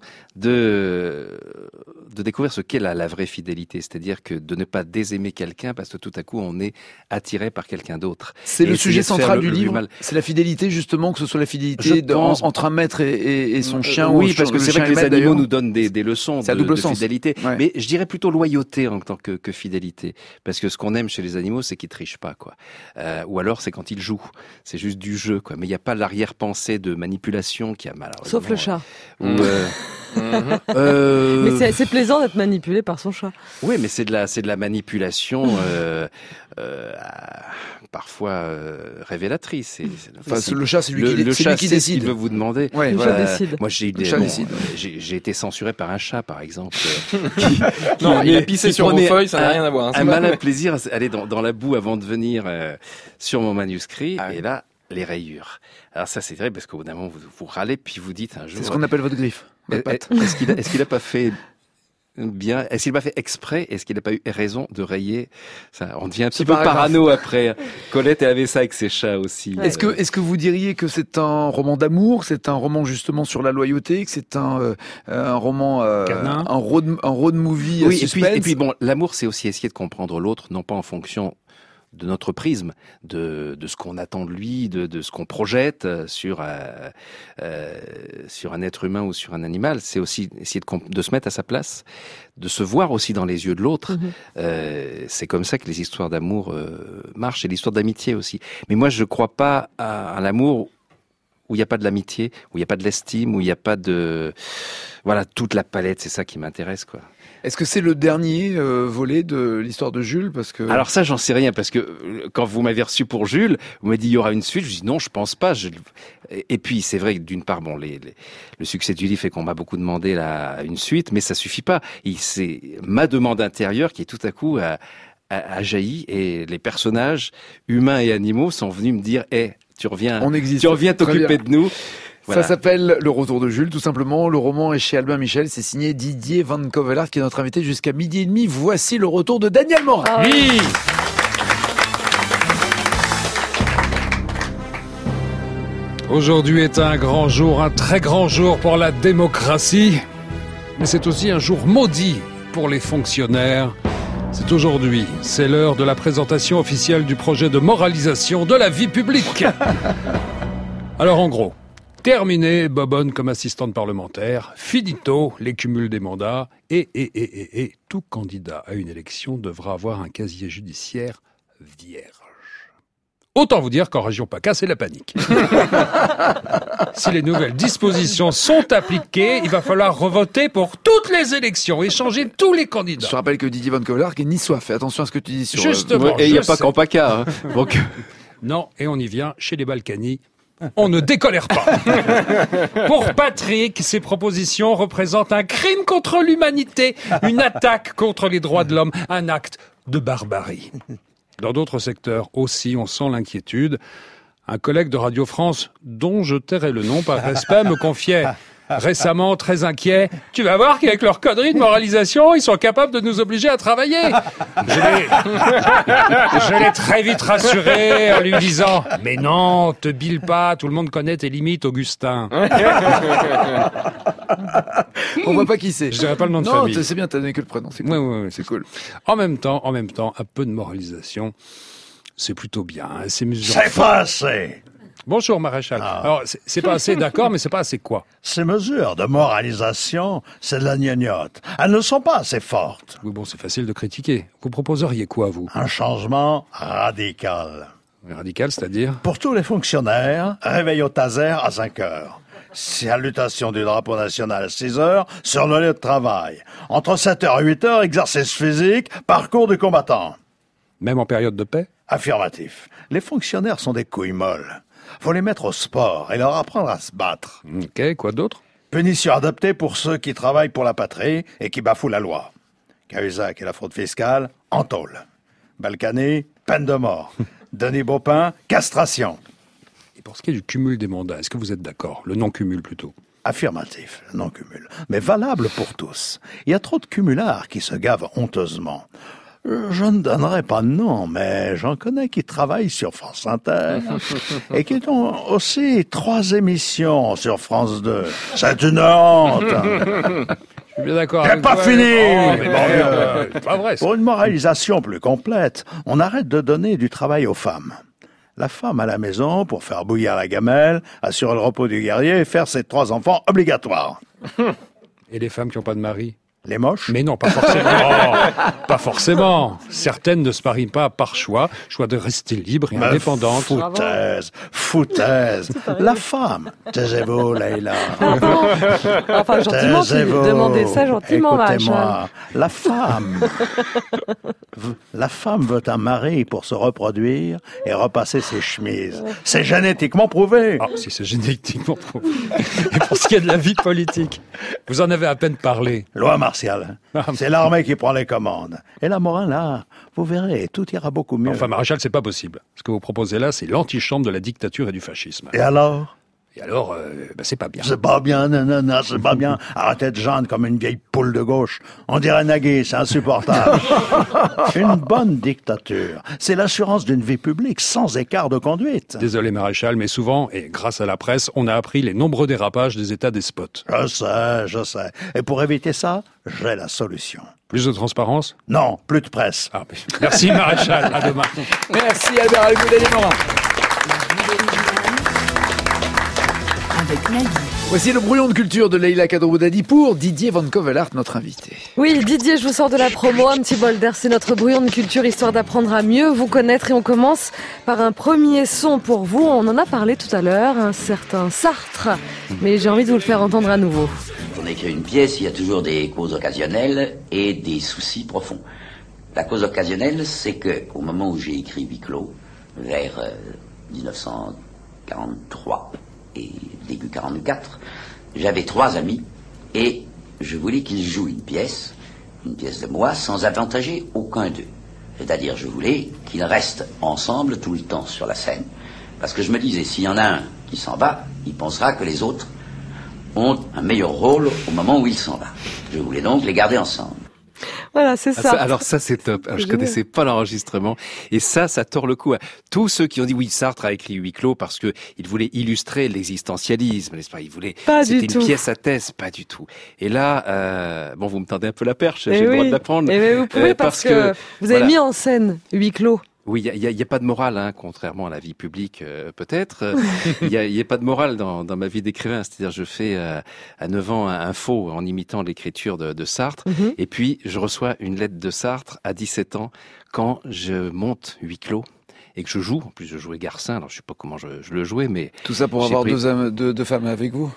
de, de découvrir ce qu'est la, la vraie fidélité, c'est-à-dire que de ne pas désaimer quelqu'un parce que tout à coup on est attiré par quelqu'un d'autre. C'est Et le essayer sujet de faire central le- du le plus livre. mal. C'est la fidélité, justement, que ce soit la Je fidélité de- pense- en- entre un maître et, et- et son chien. Oui, ou parce son- que le c'est chien vrai que et les le maître, animaux d'ailleurs. nous donnent des, des leçons C'est à de, double de sens. fidélité. Ouais. Mais je dirais plutôt loyauté en tant que, que fidélité. Parce que ce qu'on aime chez les animaux, c'est qu'ils trichent pas, quoi. Euh, ou alors, c'est quand ils jouent. C'est juste du jeu, quoi. Mais il n'y a pas l'arrière-pensée de manipulation qui a mal. Sauf le chat. Ou, euh, euh, Mais c'est c'est plaisant d'être manipulé par son chat. Oui, mais c'est de la, c'est de la manipulation, euh, euh, parfois euh, révélatrice. C'est- c'est- Enfin, c'est- le chat, c'est lui le, qui dé- le c'est chat, lui qui sait ce qu'il décide. veut vous demander. Ouais, Le voilà. chat décide. Moi, j'ai eu Le des, chat bon, décide. euh, j'ai, j'ai été censuré par un chat, par exemple. Non, il a pissé qui sur vos prenait feuilles, ça n'a un- rien à voir, hein, c'est Un pas malin vrai. plaisir à aller dans, dans la boue avant de venir euh, sur mon manuscrit. Et là, les rayures. Alors ça, c'est vrai parce qu'au bout d'un moment, vous, vous râlez, puis vous dites un jour. C'est ce qu'on appelle votre griffe. Votre patte. Est-ce qu'il a, est-ce qu'il a pas fait bien? Est-ce qu'il n'a pas fait exprès? Est-ce qu'il n'a pas eu raison de rayer ça? On devient un petit peu paragraphe. parano après. Colette, elle avait ça avec ses chats aussi. Est-ce que, est-ce que vous diriez que c'est un roman d'amour, c'est un roman justement sur la loyauté, que c'est un, euh, un roman, euh, Cadenas. un road, un road movie Oui, euh, et puis, suspense et puis bon, l'amour, c'est aussi essayer de comprendre l'autre, non pas en fonction de notre prisme, de, de ce qu'on attend de lui, de, de ce qu'on projette euh, sur, euh, euh, sur un être humain ou sur un animal. C'est aussi essayer de, comp- de se mettre à sa place, de se voir aussi dans les yeux de l'autre. Mhm. Euh, c'est comme ça que les histoires d'amour euh, marchent, et l'histoire d'amitié aussi. Mais moi, je ne crois pas à, à l'amour où il n'y a pas de l'amitié, où il n'y a pas de l'estime, où il n'y a pas de... Voilà, toute la palette, c'est ça qui m'intéresse, quoi. Est-ce que c'est le dernier euh, volet de l'histoire de Jules parce que... Alors ça, j'en sais rien, parce que euh, quand vous m'avez reçu pour Jules, vous m'avez dit il y aura une suite, je dis non, je pense pas. Je... Et puis, c'est vrai que d'une part, bon, les, les, le succès du livre fait qu'on m'a beaucoup demandé la, une suite, mais ça suffit pas. Et c'est ma demande intérieure qui est tout à coup a, a, a jailli, et les personnages humains et animaux sont venus me dire, hé, hey, tu reviens, On existe. tu reviens t'occuper de nous. Voilà. Ça s'appelle Le Retour de Jules, tout simplement. Le roman est chez Albin Michel. C'est signé Didier Van Cauwelaert, qui est notre invité jusqu'à midi et demi. Voici le retour de Daniel Morin. Ah oui. Aujourd'hui est un grand jour, un très grand jour pour la démocratie. Mais c'est aussi un jour maudit pour les fonctionnaires. C'est aujourd'hui, c'est l'heure de la présentation officielle du projet de moralisation de la vie publique. Alors en gros, terminé Bobonne comme assistante parlementaire, finito les cumuls des mandats, et, et, et, et, et tout candidat à une élection devra avoir un casier judiciaire vierge. Autant vous dire qu'en région PACA, c'est la panique. Si les nouvelles dispositions sont appliquées, il va falloir revoter pour toutes les élections et changer tous les candidats. Je te rappelle que Didier Van Cauwelaert est niçois. Fais attention à ce que tu dis sur... Justement. Et il n'y a je pas sais. qu'en PACA. Hein. Donc... Non, et on y vient chez les Balkany. On ne décolère pas. Pour Patrick, ces propositions représentent un crime contre l'humanité, une attaque contre les droits de l'homme, un acte de barbarie. Dans d'autres secteurs aussi, on sent l'inquiétude. Un collègue de Radio France, dont je tairai le nom par respect, me confiait récemment, très inquiet, « Tu vas voir qu'avec leurs conneries de moralisation, ils sont capables de nous obliger à travailler. » Je l'ai, je l'ai très vite rassuré en lui disant « Mais non, te bile pas, tout le monde connaît tes limites, Augustin. » On voit pas qui c'est. Je dirais pas le nom de non, famille. Non, c'est bien, t'as donné que le prénom. C'est cool. Ouais, ouais, ouais. C'est cool. En même temps, en même temps, un peu de moralisation, c'est plutôt bien. Hein, ces mesures. C'est pas assez. Bonjour, maréchal. Ah. Alors, c'est, c'est pas assez, d'accord, mais c'est pas assez quoi? Ces mesures de moralisation, c'est de la gnognotte. Elles ne sont pas assez fortes. Oui, bon, c'est facile de critiquer. Vous proposeriez quoi, vous? Un changement radical. Radical, c'est-à-dire? Pour tous les fonctionnaires, réveil au taser à cinq heures. Salutation du drapeau national à six heures sur le lieu de travail. Entre sept heures et huit heures, exercice physique, parcours du combattant. Même en période de paix? Affirmatif. Les fonctionnaires sont des couilles molles. Faut les mettre au sport et leur apprendre à se battre. Ok, quoi d'autre? Punition adaptée pour ceux qui travaillent pour la patrie et qui bafouent la loi. Cahuzac et la fraude fiscale, en tôle. Balkany, peine de mort. Denis Baupin, castration. Et pour ce qui est du cumul des mandats, est-ce que vous êtes d'accord? Le non-cumul plutôt? Affirmatif, le non-cumul. Mais valable pour tous. Il y a trop de cumulards qui se gavent honteusement. Je ne donnerai pas de nom, mais j'en connais qui travaillent sur France Inter et qui ont aussi trois émissions sur France deux. C'est une honte. Je suis bien d'accord. J'ai pas fini. Oh, mais bon, euh, c'est pas vrai, ça. Pour une moralisation plus complète, on arrête de donner du travail aux femmes. La femme à la maison pour faire bouillir la gamelle, assurer le repos du guerrier et faire ses trois enfants obligatoires. Et les femmes qui n'ont pas de mari? Les moches? Mais non, pas forcément. Oh, pas forcément. Certaines ne se marient pas par choix, choix de rester libre et Mais indépendante. Foutaise, foutaise. La femme. Taisez-vous, Leïla. Enfin, gentiment, tu demandais ça gentiment, Écoutez-moi. Maréchal. La femme. La femme veut un mari pour se reproduire et repasser ses chemises. C'est génétiquement prouvé. Ah, si c'est génétiquement prouvé. Et pour ce qui est de la vie politique, vous en avez à peine parlé. Loi martiale. C'est l'armée qui prend les commandes. Et là, Morin, là, vous verrez, tout ira beaucoup mieux. Enfin, maréchal, c'est pas possible. Ce que vous proposez là, c'est l'antichambre de la dictature et du fascisme. Et alors? Et alors, euh, bah, c'est pas bien. C'est pas bien, non, non, non, c'est pas bien. Arrêtez de geindre comme une vieille poule de gauche. On dirait Nagui, c'est insupportable. Une bonne dictature, c'est l'assurance d'une vie publique sans écart de conduite. Désolé, maréchal, mais souvent, et grâce à la presse, on a appris les nombreux dérapages des États despotes. Je sais, je sais. Et pour éviter ça, j'ai la solution. Plus de transparence? Non, plus de presse. Ah, merci, maréchal. À demain. Merci, Albert Algoud et Morin. Avec Nagui. Voici le brouillon de culture de Leïla Kadroboudadi pour Didier Van Covelart, notre invité. Oui, Didier, je vous sors de la promo, un petit bol d'air, c'est notre brouillon de culture, histoire d'apprendre à mieux vous connaître. Et on commence par un premier son pour vous. On en a parlé tout à l'heure, un certain Sartre, mais j'ai envie de vous le faire entendre à nouveau. Quand on écrit une pièce, il y a toujours des causes occasionnelles et des soucis profonds. La cause occasionnelle, c'est que au moment où j'ai écrit Huis clos, vers euh, dix-neuf cent quarante-trois et début quarante-quatre, j'avais trois amis et je voulais qu'ils jouent une pièce, une pièce de moi, sans avantager aucun d'eux. C'est-à-dire, je voulais qu'ils restent ensemble tout le temps sur la scène. Parce que je me disais, s'il y en a un qui s'en va, il pensera que les autres ont un meilleur rôle au moment où il s'en va. Je voulais donc les garder ensemble. Voilà, c'est ça. Ah, ça. Alors ça, c'est top. Alors, je connaissais pas l'enregistrement. Et ça, ça tord le coup à tous ceux qui ont dit oui, Sartre a écrit Huis clos parce que il voulait illustrer l'existentialisme, n'est-ce pas? Il voulait, pas c'était du une tout. pièce à thèse, pas du tout. Et là, euh, bon, vous me tendez un peu la perche, Et j'ai oui. le droit de l'apprendre. Et bien, vous pouvez euh, parce, parce que, que vous avez voilà. mis en scène Huis clos. Oui, il y a, y a pas de morale, hein, contrairement à la vie publique, euh, peut-être. Il y a, y a pas de morale dans, dans ma vie d'écrivain. C'est-à-dire, je fais euh, à neuf ans un, un faux en imitant l'écriture de, de Sartre, Mm-hmm. et puis je reçois une lettre de Sartre à dix-sept ans quand je monte Huis clos et que je joue. En plus, je jouais Garcin. Alors, je sais pas comment je, je le jouais, mais tout ça pour j'ai avoir pris... deux, âmes, deux, deux femmes avec vous.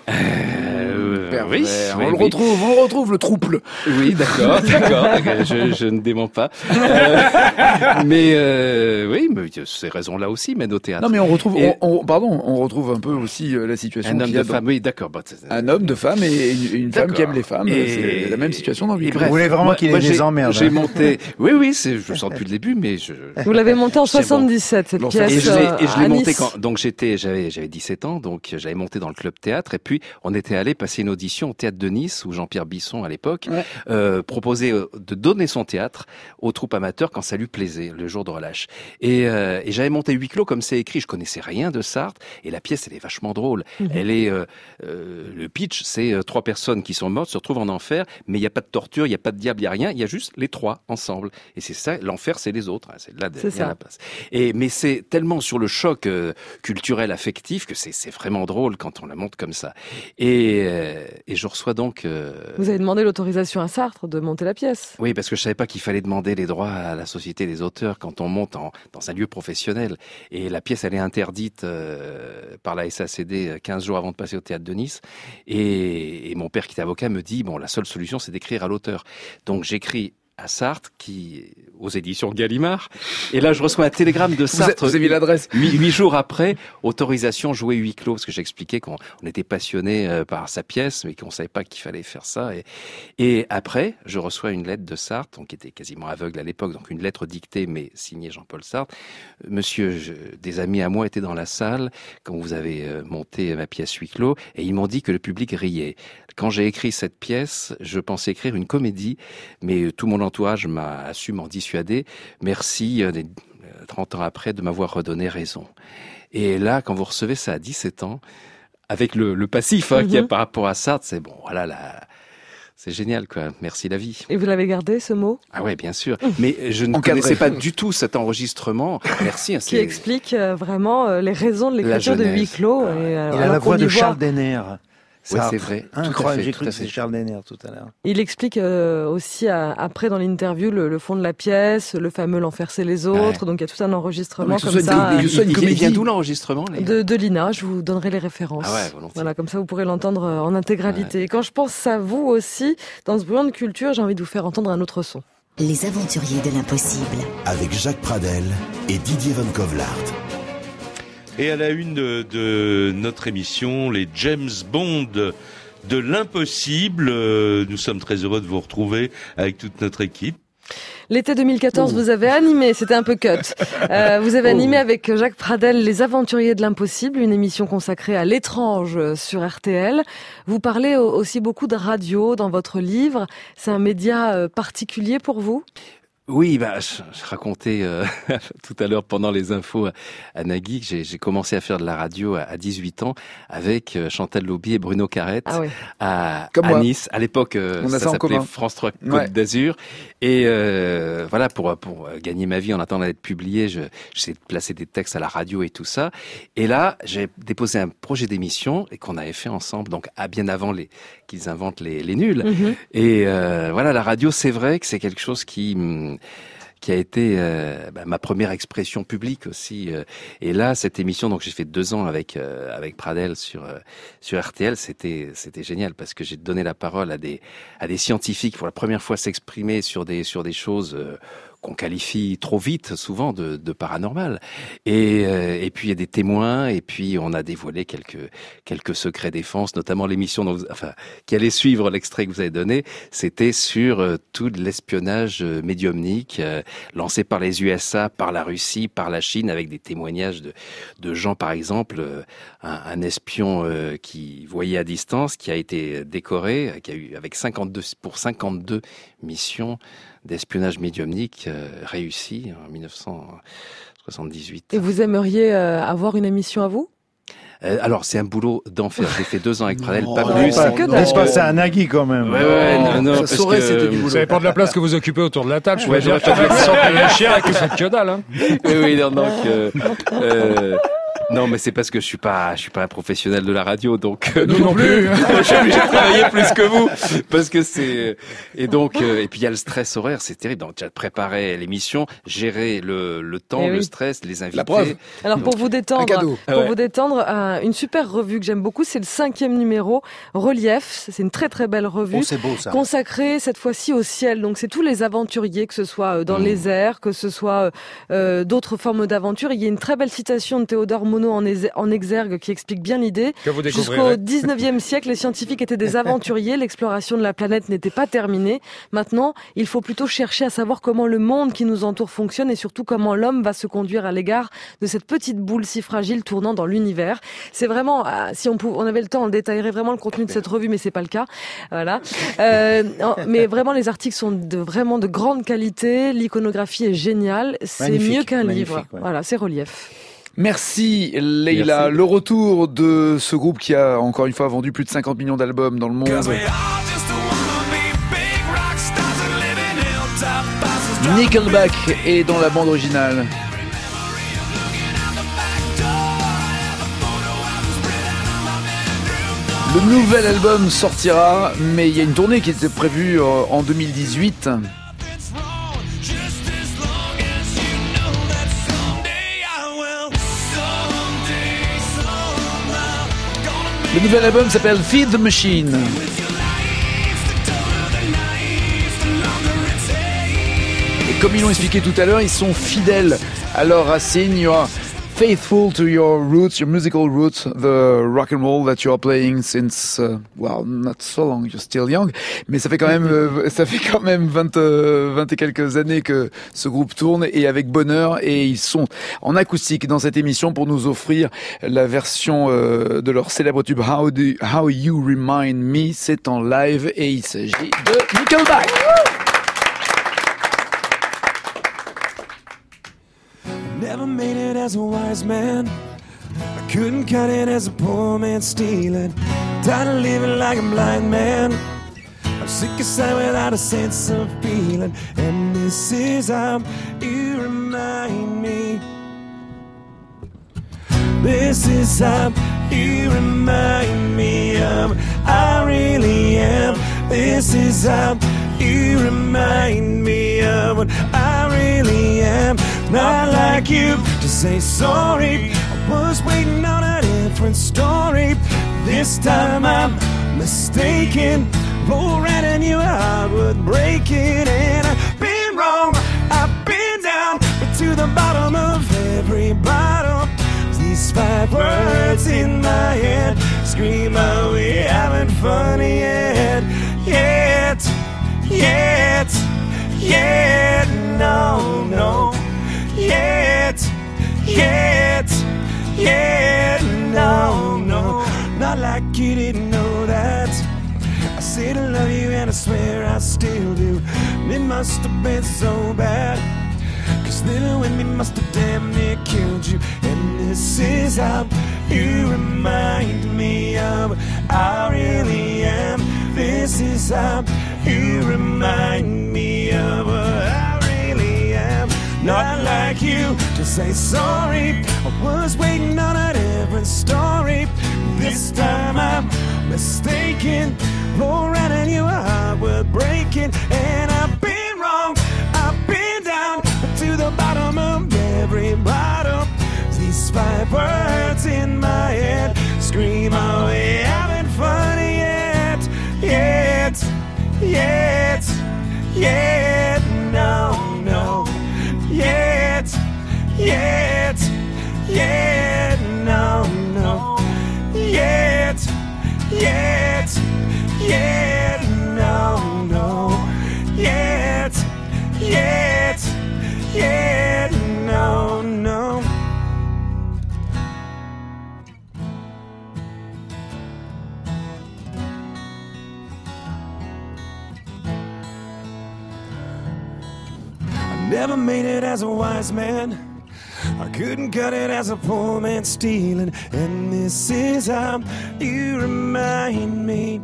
Euh, Pervers. oui, on oui, le oui. retrouve, on le retrouve le trouble. Oui, d'accord, d'accord. je, je ne dément pas. Euh, mais euh, oui, mais ces raisons-là aussi mènent au théâtre. Non, mais on retrouve, Et... on, on, pardon, on retrouve un peu aussi euh, la situation. Un homme qu'il de y a femme, dans... oui, d'accord. Bah, un homme de femme et une, une femme qui aime les femmes. Et... C'est la même situation dans Huis clos. Vous voulez vraiment qu'il ait des emmerdes. J'ai monté. Oui, oui, c'est, je le sens depuis le début, mais je. Vous l'avez monté en soixante-dix-sept, cette bon. pièce. Et je l'ai, euh, et je l'ai à monté Nice. quand, donc j'étais, j'avais, j'avais dix-sept ans, donc j'avais monté dans le club théâtre, et puis on était allé passer une audition au théâtre de Nice, où Jean-Pierre Bisson, à l'époque, ouais. euh, proposait de donner son théâtre aux troupes amateurs quand ça lui plaisait, le jour de relâche. Et, euh, et j'avais monté Huis clos comme c'est écrit. Je connaissais rien de Sartre, et la pièce, elle est vachement drôle. Mmh. Elle est, euh, euh, le pitch, c'est euh, trois personnes qui sont mortes, se retrouvent en enfer, mais il n'y a pas de torture, il n'y a pas de diable, il n'y a rien, il y a juste les trois ensemble. Et c'est ça, l'enfer, c'est les autres. Hein, c'est là, c'est ça. la place. Et mais c'est tellement sur le choc euh, culturel affectif que c'est, c'est vraiment drôle quand on la monte comme ça. Et, euh, et je reçois donc. Euh, Vous avez demandé l'autorisation à Sartre de monter la pièce. Oui, parce que je savais pas qu'il fallait demander les droits à la Société des auteurs quand on monte en, dans un lieu professionnel. Et la pièce, elle est interdite euh, par la S A C D quinze jours avant de passer au théâtre de Nice. Et, et mon père, qui est avocat, me dit bon, la seule solution, c'est d'écrire à l'auteur. Donc j'écris à Sartre, qui aux éditions Gallimard. Et là, je reçois un télégramme de Sartre. Vous avez mis l'adresse. Huit, huit jours après, autorisation jouer Huis clos, parce que j'expliquais qu'on on était passionné euh, par sa pièce, mais qu'on savait pas qu'il fallait faire ça. Et, et après, je reçois une lettre de Sartre, donc qui était quasiment aveugle à l'époque, donc une lettre dictée, mais signée Jean-Paul Sartre. Monsieur, je, des amis à moi étaient dans la salle quand vous avez euh, monté ma pièce Huis clos, et ils m'ont dit que le public riait. Quand j'ai écrit cette pièce, je pensais écrire une comédie, mais tout mon entourage m'a su m'en dissuader. Merci, euh, trente ans après, de m'avoir redonné raison. Et là, quand vous recevez ça à dix-sept ans, avec le, le passif hein, mm-hmm. qu'il y a par rapport à Sartre, c'est bon, voilà, là, c'est génial, quoi. Merci la vie. Et vous l'avez gardé, ce mot? Ah ouais, bien sûr. Mais je ne Encadré. connaissais pas du tout cet enregistrement. Merci. Hein, qui explique euh, vraiment euh, les raisons de l'écriture de Huis clos. Ah, et, euh, il a la voix de voit... Charles Denner. Oui, c'est vrai. Incroyable, j'ai tout cru à que fait. c'était Charles Denner tout à l'heure. Il explique euh, aussi à, après dans l'interview le, le fond de la pièce, le fameux l'enfer c'est les autres. Ouais. Donc il y a tout un enregistrement non, comme ça. Une, euh, il, il vient d'où l'enregistrement les... de, de Lina, je vous donnerai les références. Ah ouais, volontiers. Voilà, comme ça vous pourrez l'entendre en intégralité. Ouais. Et quand je pense à vous aussi, dans ce brouillon de culture, j'ai envie de vous faire entendre un autre son. Les aventuriers de l'impossible. Avec Jacques Pradel et Didier Van Covelart. Et à la une de, de notre émission, les James Bond de l'impossible. Nous sommes très heureux de vous retrouver avec toute notre équipe. L'été deux mille quatorze, oh. vous avez animé, c'était un peu cut, euh, vous avez animé oh. avec Jacques Pradel Les Aventuriers de l'Impossible, une émission consacrée à l'étrange sur R T L. Vous parlez aussi beaucoup de radio dans votre livre. C'est un média particulier pour vous ? Oui, bah, je, je racontais euh, tout à l'heure pendant les infos à, à Nagui que j'ai, j'ai commencé à faire de la radio à, à dix-huit ans avec euh, Chantal Lauby et Bruno Carrette ah oui. à, Comme à moi. Nice. À l'époque, euh, On a ça ça en s'appelait commun. France trois Côte Ouais. d'Azur. Et euh, voilà, pour pour gagner ma vie en attendant d'être publié, je j'essayais de placer des textes à la radio et tout ça. Et là, j'ai déposé un projet d'émission et qu'on avait fait ensemble, donc à bien avant les qu'ils inventent les, les nuls. Mhm. Et euh, voilà, la radio, c'est vrai que c'est quelque chose qui qui a été euh, bah, ma première expression publique aussi. Euh, et là, cette émission, donc j'ai fait deux ans avec euh, avec Pradel sur euh, sur R T L, c'était c'était génial parce que j'ai donné la parole à des à des scientifiques pour la première fois s'exprimer sur des sur des choses euh, qu'on qualifie trop vite, souvent, de, de paranormal. Et, euh, et puis, il y a des témoins, et puis on a dévoilé quelques, quelques secrets défense, notamment l'émission dont vous, enfin, qui allait suivre l'extrait que vous avez donné, c'était sur euh, tout l'espionnage euh, médiumnique, euh, lancé par les U S A, par la Russie, par la Chine, avec des témoignages de, de gens, par exemple, euh, un, un espion euh, qui voyait à distance, qui a été décoré, qui a eu, avec cinquante-deux, pour cinquante-deux missions d'espionnage médiumnique euh, réussi en mille neuf cent soixante-dix-huit. Et vous aimeriez euh, avoir une émission à vous ? Euh, alors, c'est un boulot d'enfer. J'ai fait deux ans avec Pradel, pas Non, plus. pas- que Laisse dalle. passer à Nagui quand même. Ouais, ouais, non, non, ça parce saurait, que, c'était du boulot. Ça dépend de la place que vous occupez autour de la table. Je Ouais, peux dire j'aurais qu'il y pas en a qui sont payés cher et qui font que dalle. Hein. oui, oui, non, donc, euh, euh, non, mais c'est parce que je suis pas, je suis pas un professionnel de la radio, donc euh, Nous non plus. je suis obligé de travailler plus que vous, parce que c'est et donc euh, et puis il y a le stress horaire, c'est terrible. Donc déjà de préparer l'émission, gérer le le temps, Eh le oui. stress, les invités. La preuve. Alors pour vous détendre, Un cadeau. pour Ouais. vous détendre, euh, une super revue que j'aime beaucoup, c'est le cinquième numéro, Relief. C'est une très très belle revue. Oh, c'est beau ça. Consacrée cette fois-ci au ciel. Donc c'est tous les aventuriers, que ce soit euh, dans Mmh. les airs, que ce soit euh, d'autres formes d'aventure. Il y a une très belle citation de Théodore Monod en, ex- en exergue qui explique bien l'idée. Que vous Jusqu'au découvrirez. dix-neuvième siècle, les scientifiques étaient des aventuriers. L'exploration de la planète n'était pas terminée. Maintenant, il faut plutôt chercher à savoir comment le monde qui nous entoure fonctionne et surtout comment l'homme va se conduire à l'égard de cette petite boule si fragile tournant dans l'univers. C'est vraiment, ah, si on, pouvait, on avait le temps, on détaillerait vraiment le contenu de cette revue, mais c'est pas le cas. Voilà. Euh, mais vraiment, les articles sont de vraiment de grande qualité. L'iconographie est géniale. C'est Magnifique, mieux qu'un magnifique, livre. ouais. Voilà, c'est Relief. Merci Leïla. Merci. Le retour de ce groupe qui a encore une fois vendu plus de cinquante millions d'albums dans le monde. Nickelback est dans la bande originale. Le nouvel album sortira, mais il y a une tournée qui était prévue euh, en deux mille dix-huit. Le nouvel album s'appelle Feed the Machine. Et comme ils l'ont expliqué tout à l'heure, ils sont fidèles à leurs racines. You are faithful to your roots, your musical roots, the rock and roll that you are playing since, uh, well, not so long, you're still young. Mais ça fait quand même, euh, ça fait quand même vingt, euh, vingt et quelques années que ce groupe tourne et avec bonheur. Et ils sont en acoustique dans cette émission pour nous offrir la version euh, de leur célèbre tube How, Do, How You Remind Me. C'est en live et il s'agit de Nickelback. Never made it as a wise man. I couldn't cut it as a poor man stealing. Tired of living like a blind man. I'm sick aside without a sense of feeling. And this is how you remind me. This is how you remind me of I really am. This is how you remind me of what I really am. Not like you to say sorry. I was waiting on a different story. This time I'm mistaken. Roll right and your heart would break it. And I've been wrong, I've been down, but to the bottom of every bottle. These five words in my head scream out, we haven't fun yet. Yet, yet, yet, no, no. Yet, yet, yet, no, no. Not like you didn't know that. I said I love you and I swear I still do. And it must have been so bad, 'cause living with me must have damn near killed you. And this is how you remind me of I really am. This is how you remind me of what I really am. Not like you to say sorry. I was waiting on a different story. This time I'm mistaken. Lauren and you are worth breaking. And I've been wrong, I've been down to the bottom of every bottle. These five words in my head scream, oh, we haven't fun yet, yet, yet, yet, no, no, yet, yet, yet, no, no, yet, yet, yet, no, no, yet, yet, yet, no, no. Never made it as a wise man. I couldn't cut it as a poor man stealing. And this is how you remind me.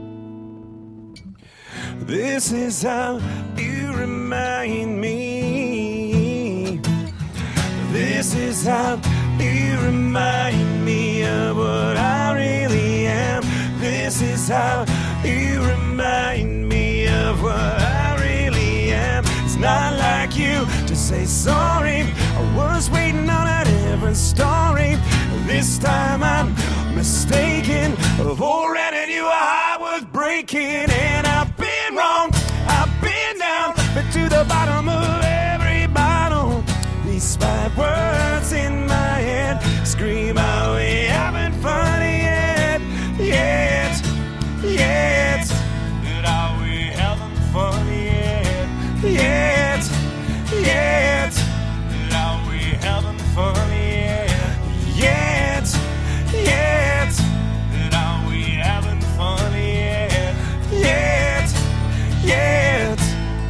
This is how you remind me. This is how you remind me of what I really am. This is how you remind me of what I really am. It's not like you to say sorry. I was waiting on a different story. This time I'm mistaken. Already knew I was breaking. And I've been wrong, I've been down, but to the bottom of every bottle. These five words in my head scream out, we haven't fun yet, yet, yet. But are we having fun yet, yet, yet? But are we having fun yet, yet, yet? But are we having fun yet, yet, yet?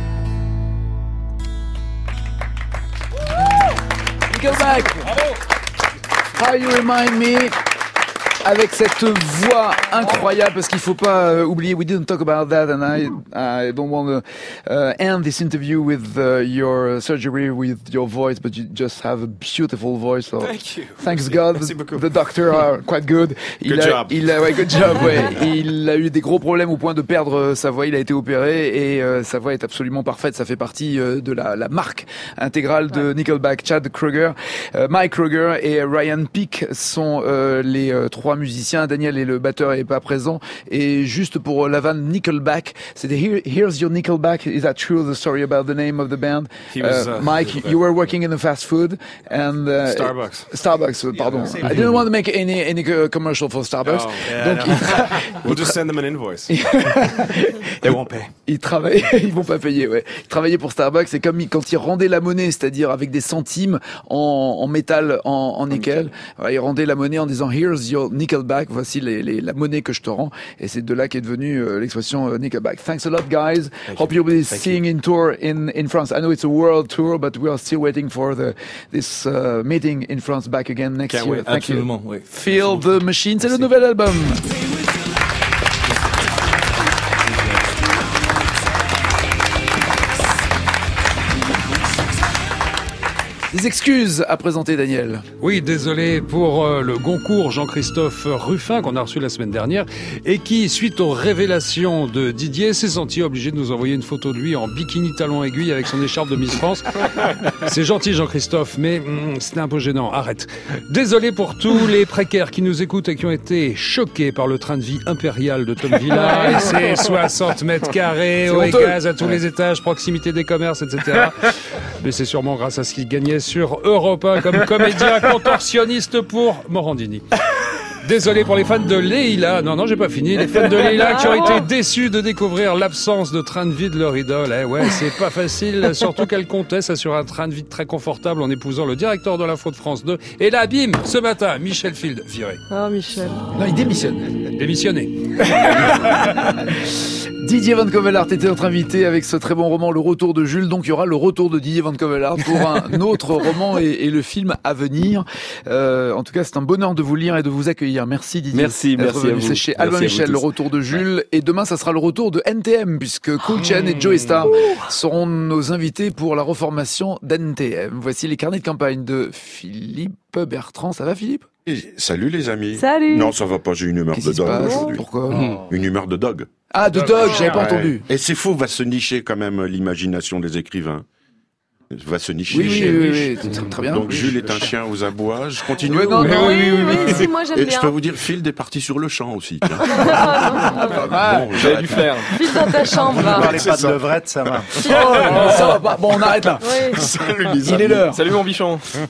Nickelback. How You Remind Me, avec cette voix incroyable, parce qu'il faut pas uh, oublier, we didn't talk about that, and I I don't want to uh, end this interview with uh, your surgery with your voice, but you just have a beautiful voice. So Thank you. Thanks Merci. God, Merci beaucoup. the doctor are quite good. Il Good a, job. Il a, ouais, good job, ouais. Il a eu des gros problèmes au point de perdre sa voix. Il a été opéré et euh, sa voix est absolument parfaite. Ça fait partie euh, de la, la marque intégrale de Nickelback. Chad Kroeger, euh, Mike Kroeger et Ryan Peake sont euh, les euh, trois musiciens. Daniel est le batteur et pas présent. Et juste pour la vanne Nickelback, c'était Here, Here's Your Nickelback. Is that true? The story about the name of the band? He was, uh, uh, Mike, you were working in the fast food and uh, Starbucks. Starbucks, pardon. Yeah, I didn't want to make any any commercial for Starbucks. Oh, yeah, Donc no. il tra- We'll il just tra- send them an invoice. They won't pay. Ils travaillaient, ils vont pas payer, ouais. Ils travaillaient pour Starbucks, c'est comme quand ils rendaient la monnaie, c'est-à-dire avec des centimes en, en métal, en, en nickel. Ouais, ils rendaient la monnaie en disant Here's your Nickelback, voici les, les, la monnaie que je te rends. Et c'est de là qu'est devenue euh, l'expression euh, Nickelback. Thanks a lot, guys. Thank Hope you. you'll be Thank seeing in tour in in France. I know it's a world tour, but we are still waiting for the this uh, meeting in France back again next Can't year. wait. Thank Absolument, you. oui. Feel the Machine, c'est le nouvel album. Des excuses à présenter, Daniel. Oui, désolé pour euh, le Goncourt Jean-Christophe Ruffin qu'on a reçu la semaine dernière et qui, suite aux révélations de Didier, s'est senti obligé de nous envoyer une photo de lui en bikini talon aiguille avec son écharpe de Miss France. C'est gentil Jean-Christophe, mais mm, c'était un peu gênant. Arrête. Désolé pour tous les précaires qui nous écoutent et qui ont été choqués par le train de vie impérial de Tom Villa et ses soixante mètres carrés, C'est eau et honteux. gaz à tous les étages, proximité des commerces, et cetera. Mais c'est sûrement grâce à ce qu'il gagnait sur Europe un comme comédien contorsionniste pour Morandini. Désolé pour les fans de Leila. Non, non, j'ai pas fini. Les fans de Leila qui ont été déçus de découvrir l'absence de train de vie de leur idole. Eh ouais, c'est pas facile. Surtout qu'elle comptait ça sur un train de vie très confortable en épousant le directeur de l'info de France deux. Et là, bim, ce matin, Michel Field viré. Ah, Michel. Non, il démissionne. Démissionné. Didier Van Covelart était notre invité avec ce très bon roman Le Retour de Jules. Donc il y aura le retour de Didier Van Covelart pour un autre roman et, et le film à venir. Euh, en tout cas, c'est un bonheur de vous lire et de vous accueillir. Merci Didier. Merci, merci à vous. C'est chez Merci Albin à vous Michel, tous. Le Retour de Jules. Ouais. Et demain, ça sera le retour de N T M puisque Cool Chen et Joey Star seront nos invités pour la reformation d'N T M. Voici les carnets de campagne de Philippe Bertrand. Ça va Philippe ? Et salut les amis. Salut. Non, ça va pas, j'ai une humeur Qu'est-ce de qui se dog passe aujourd'hui. Pourquoi ? Une humeur de dog. Ah, de dog, j'avais pas Ouais. entendu. Et c'est faux, va se nicher quand même l'imagination des écrivains. Va se nicher. Oui, oui, chez- oui, oui, oui, très- très bien. Donc Oui, Jules je- est un chien aux abois. Je continue. Ouais, non, ou- non, oui, oui, oui, oui, si, moi, j'aime Et bien. je peux vous dire, Phil est parti sur le champ aussi. tiens. Pas mal. Bon, j'arrête du là. flair. File dans ta chambre, là. Parlez C'est pas de ça. levrette, ça va. Oh, ça va pas. Bon, on arrête là. Oui. Salut les Il est amis. l'heure. Salut mon bichon.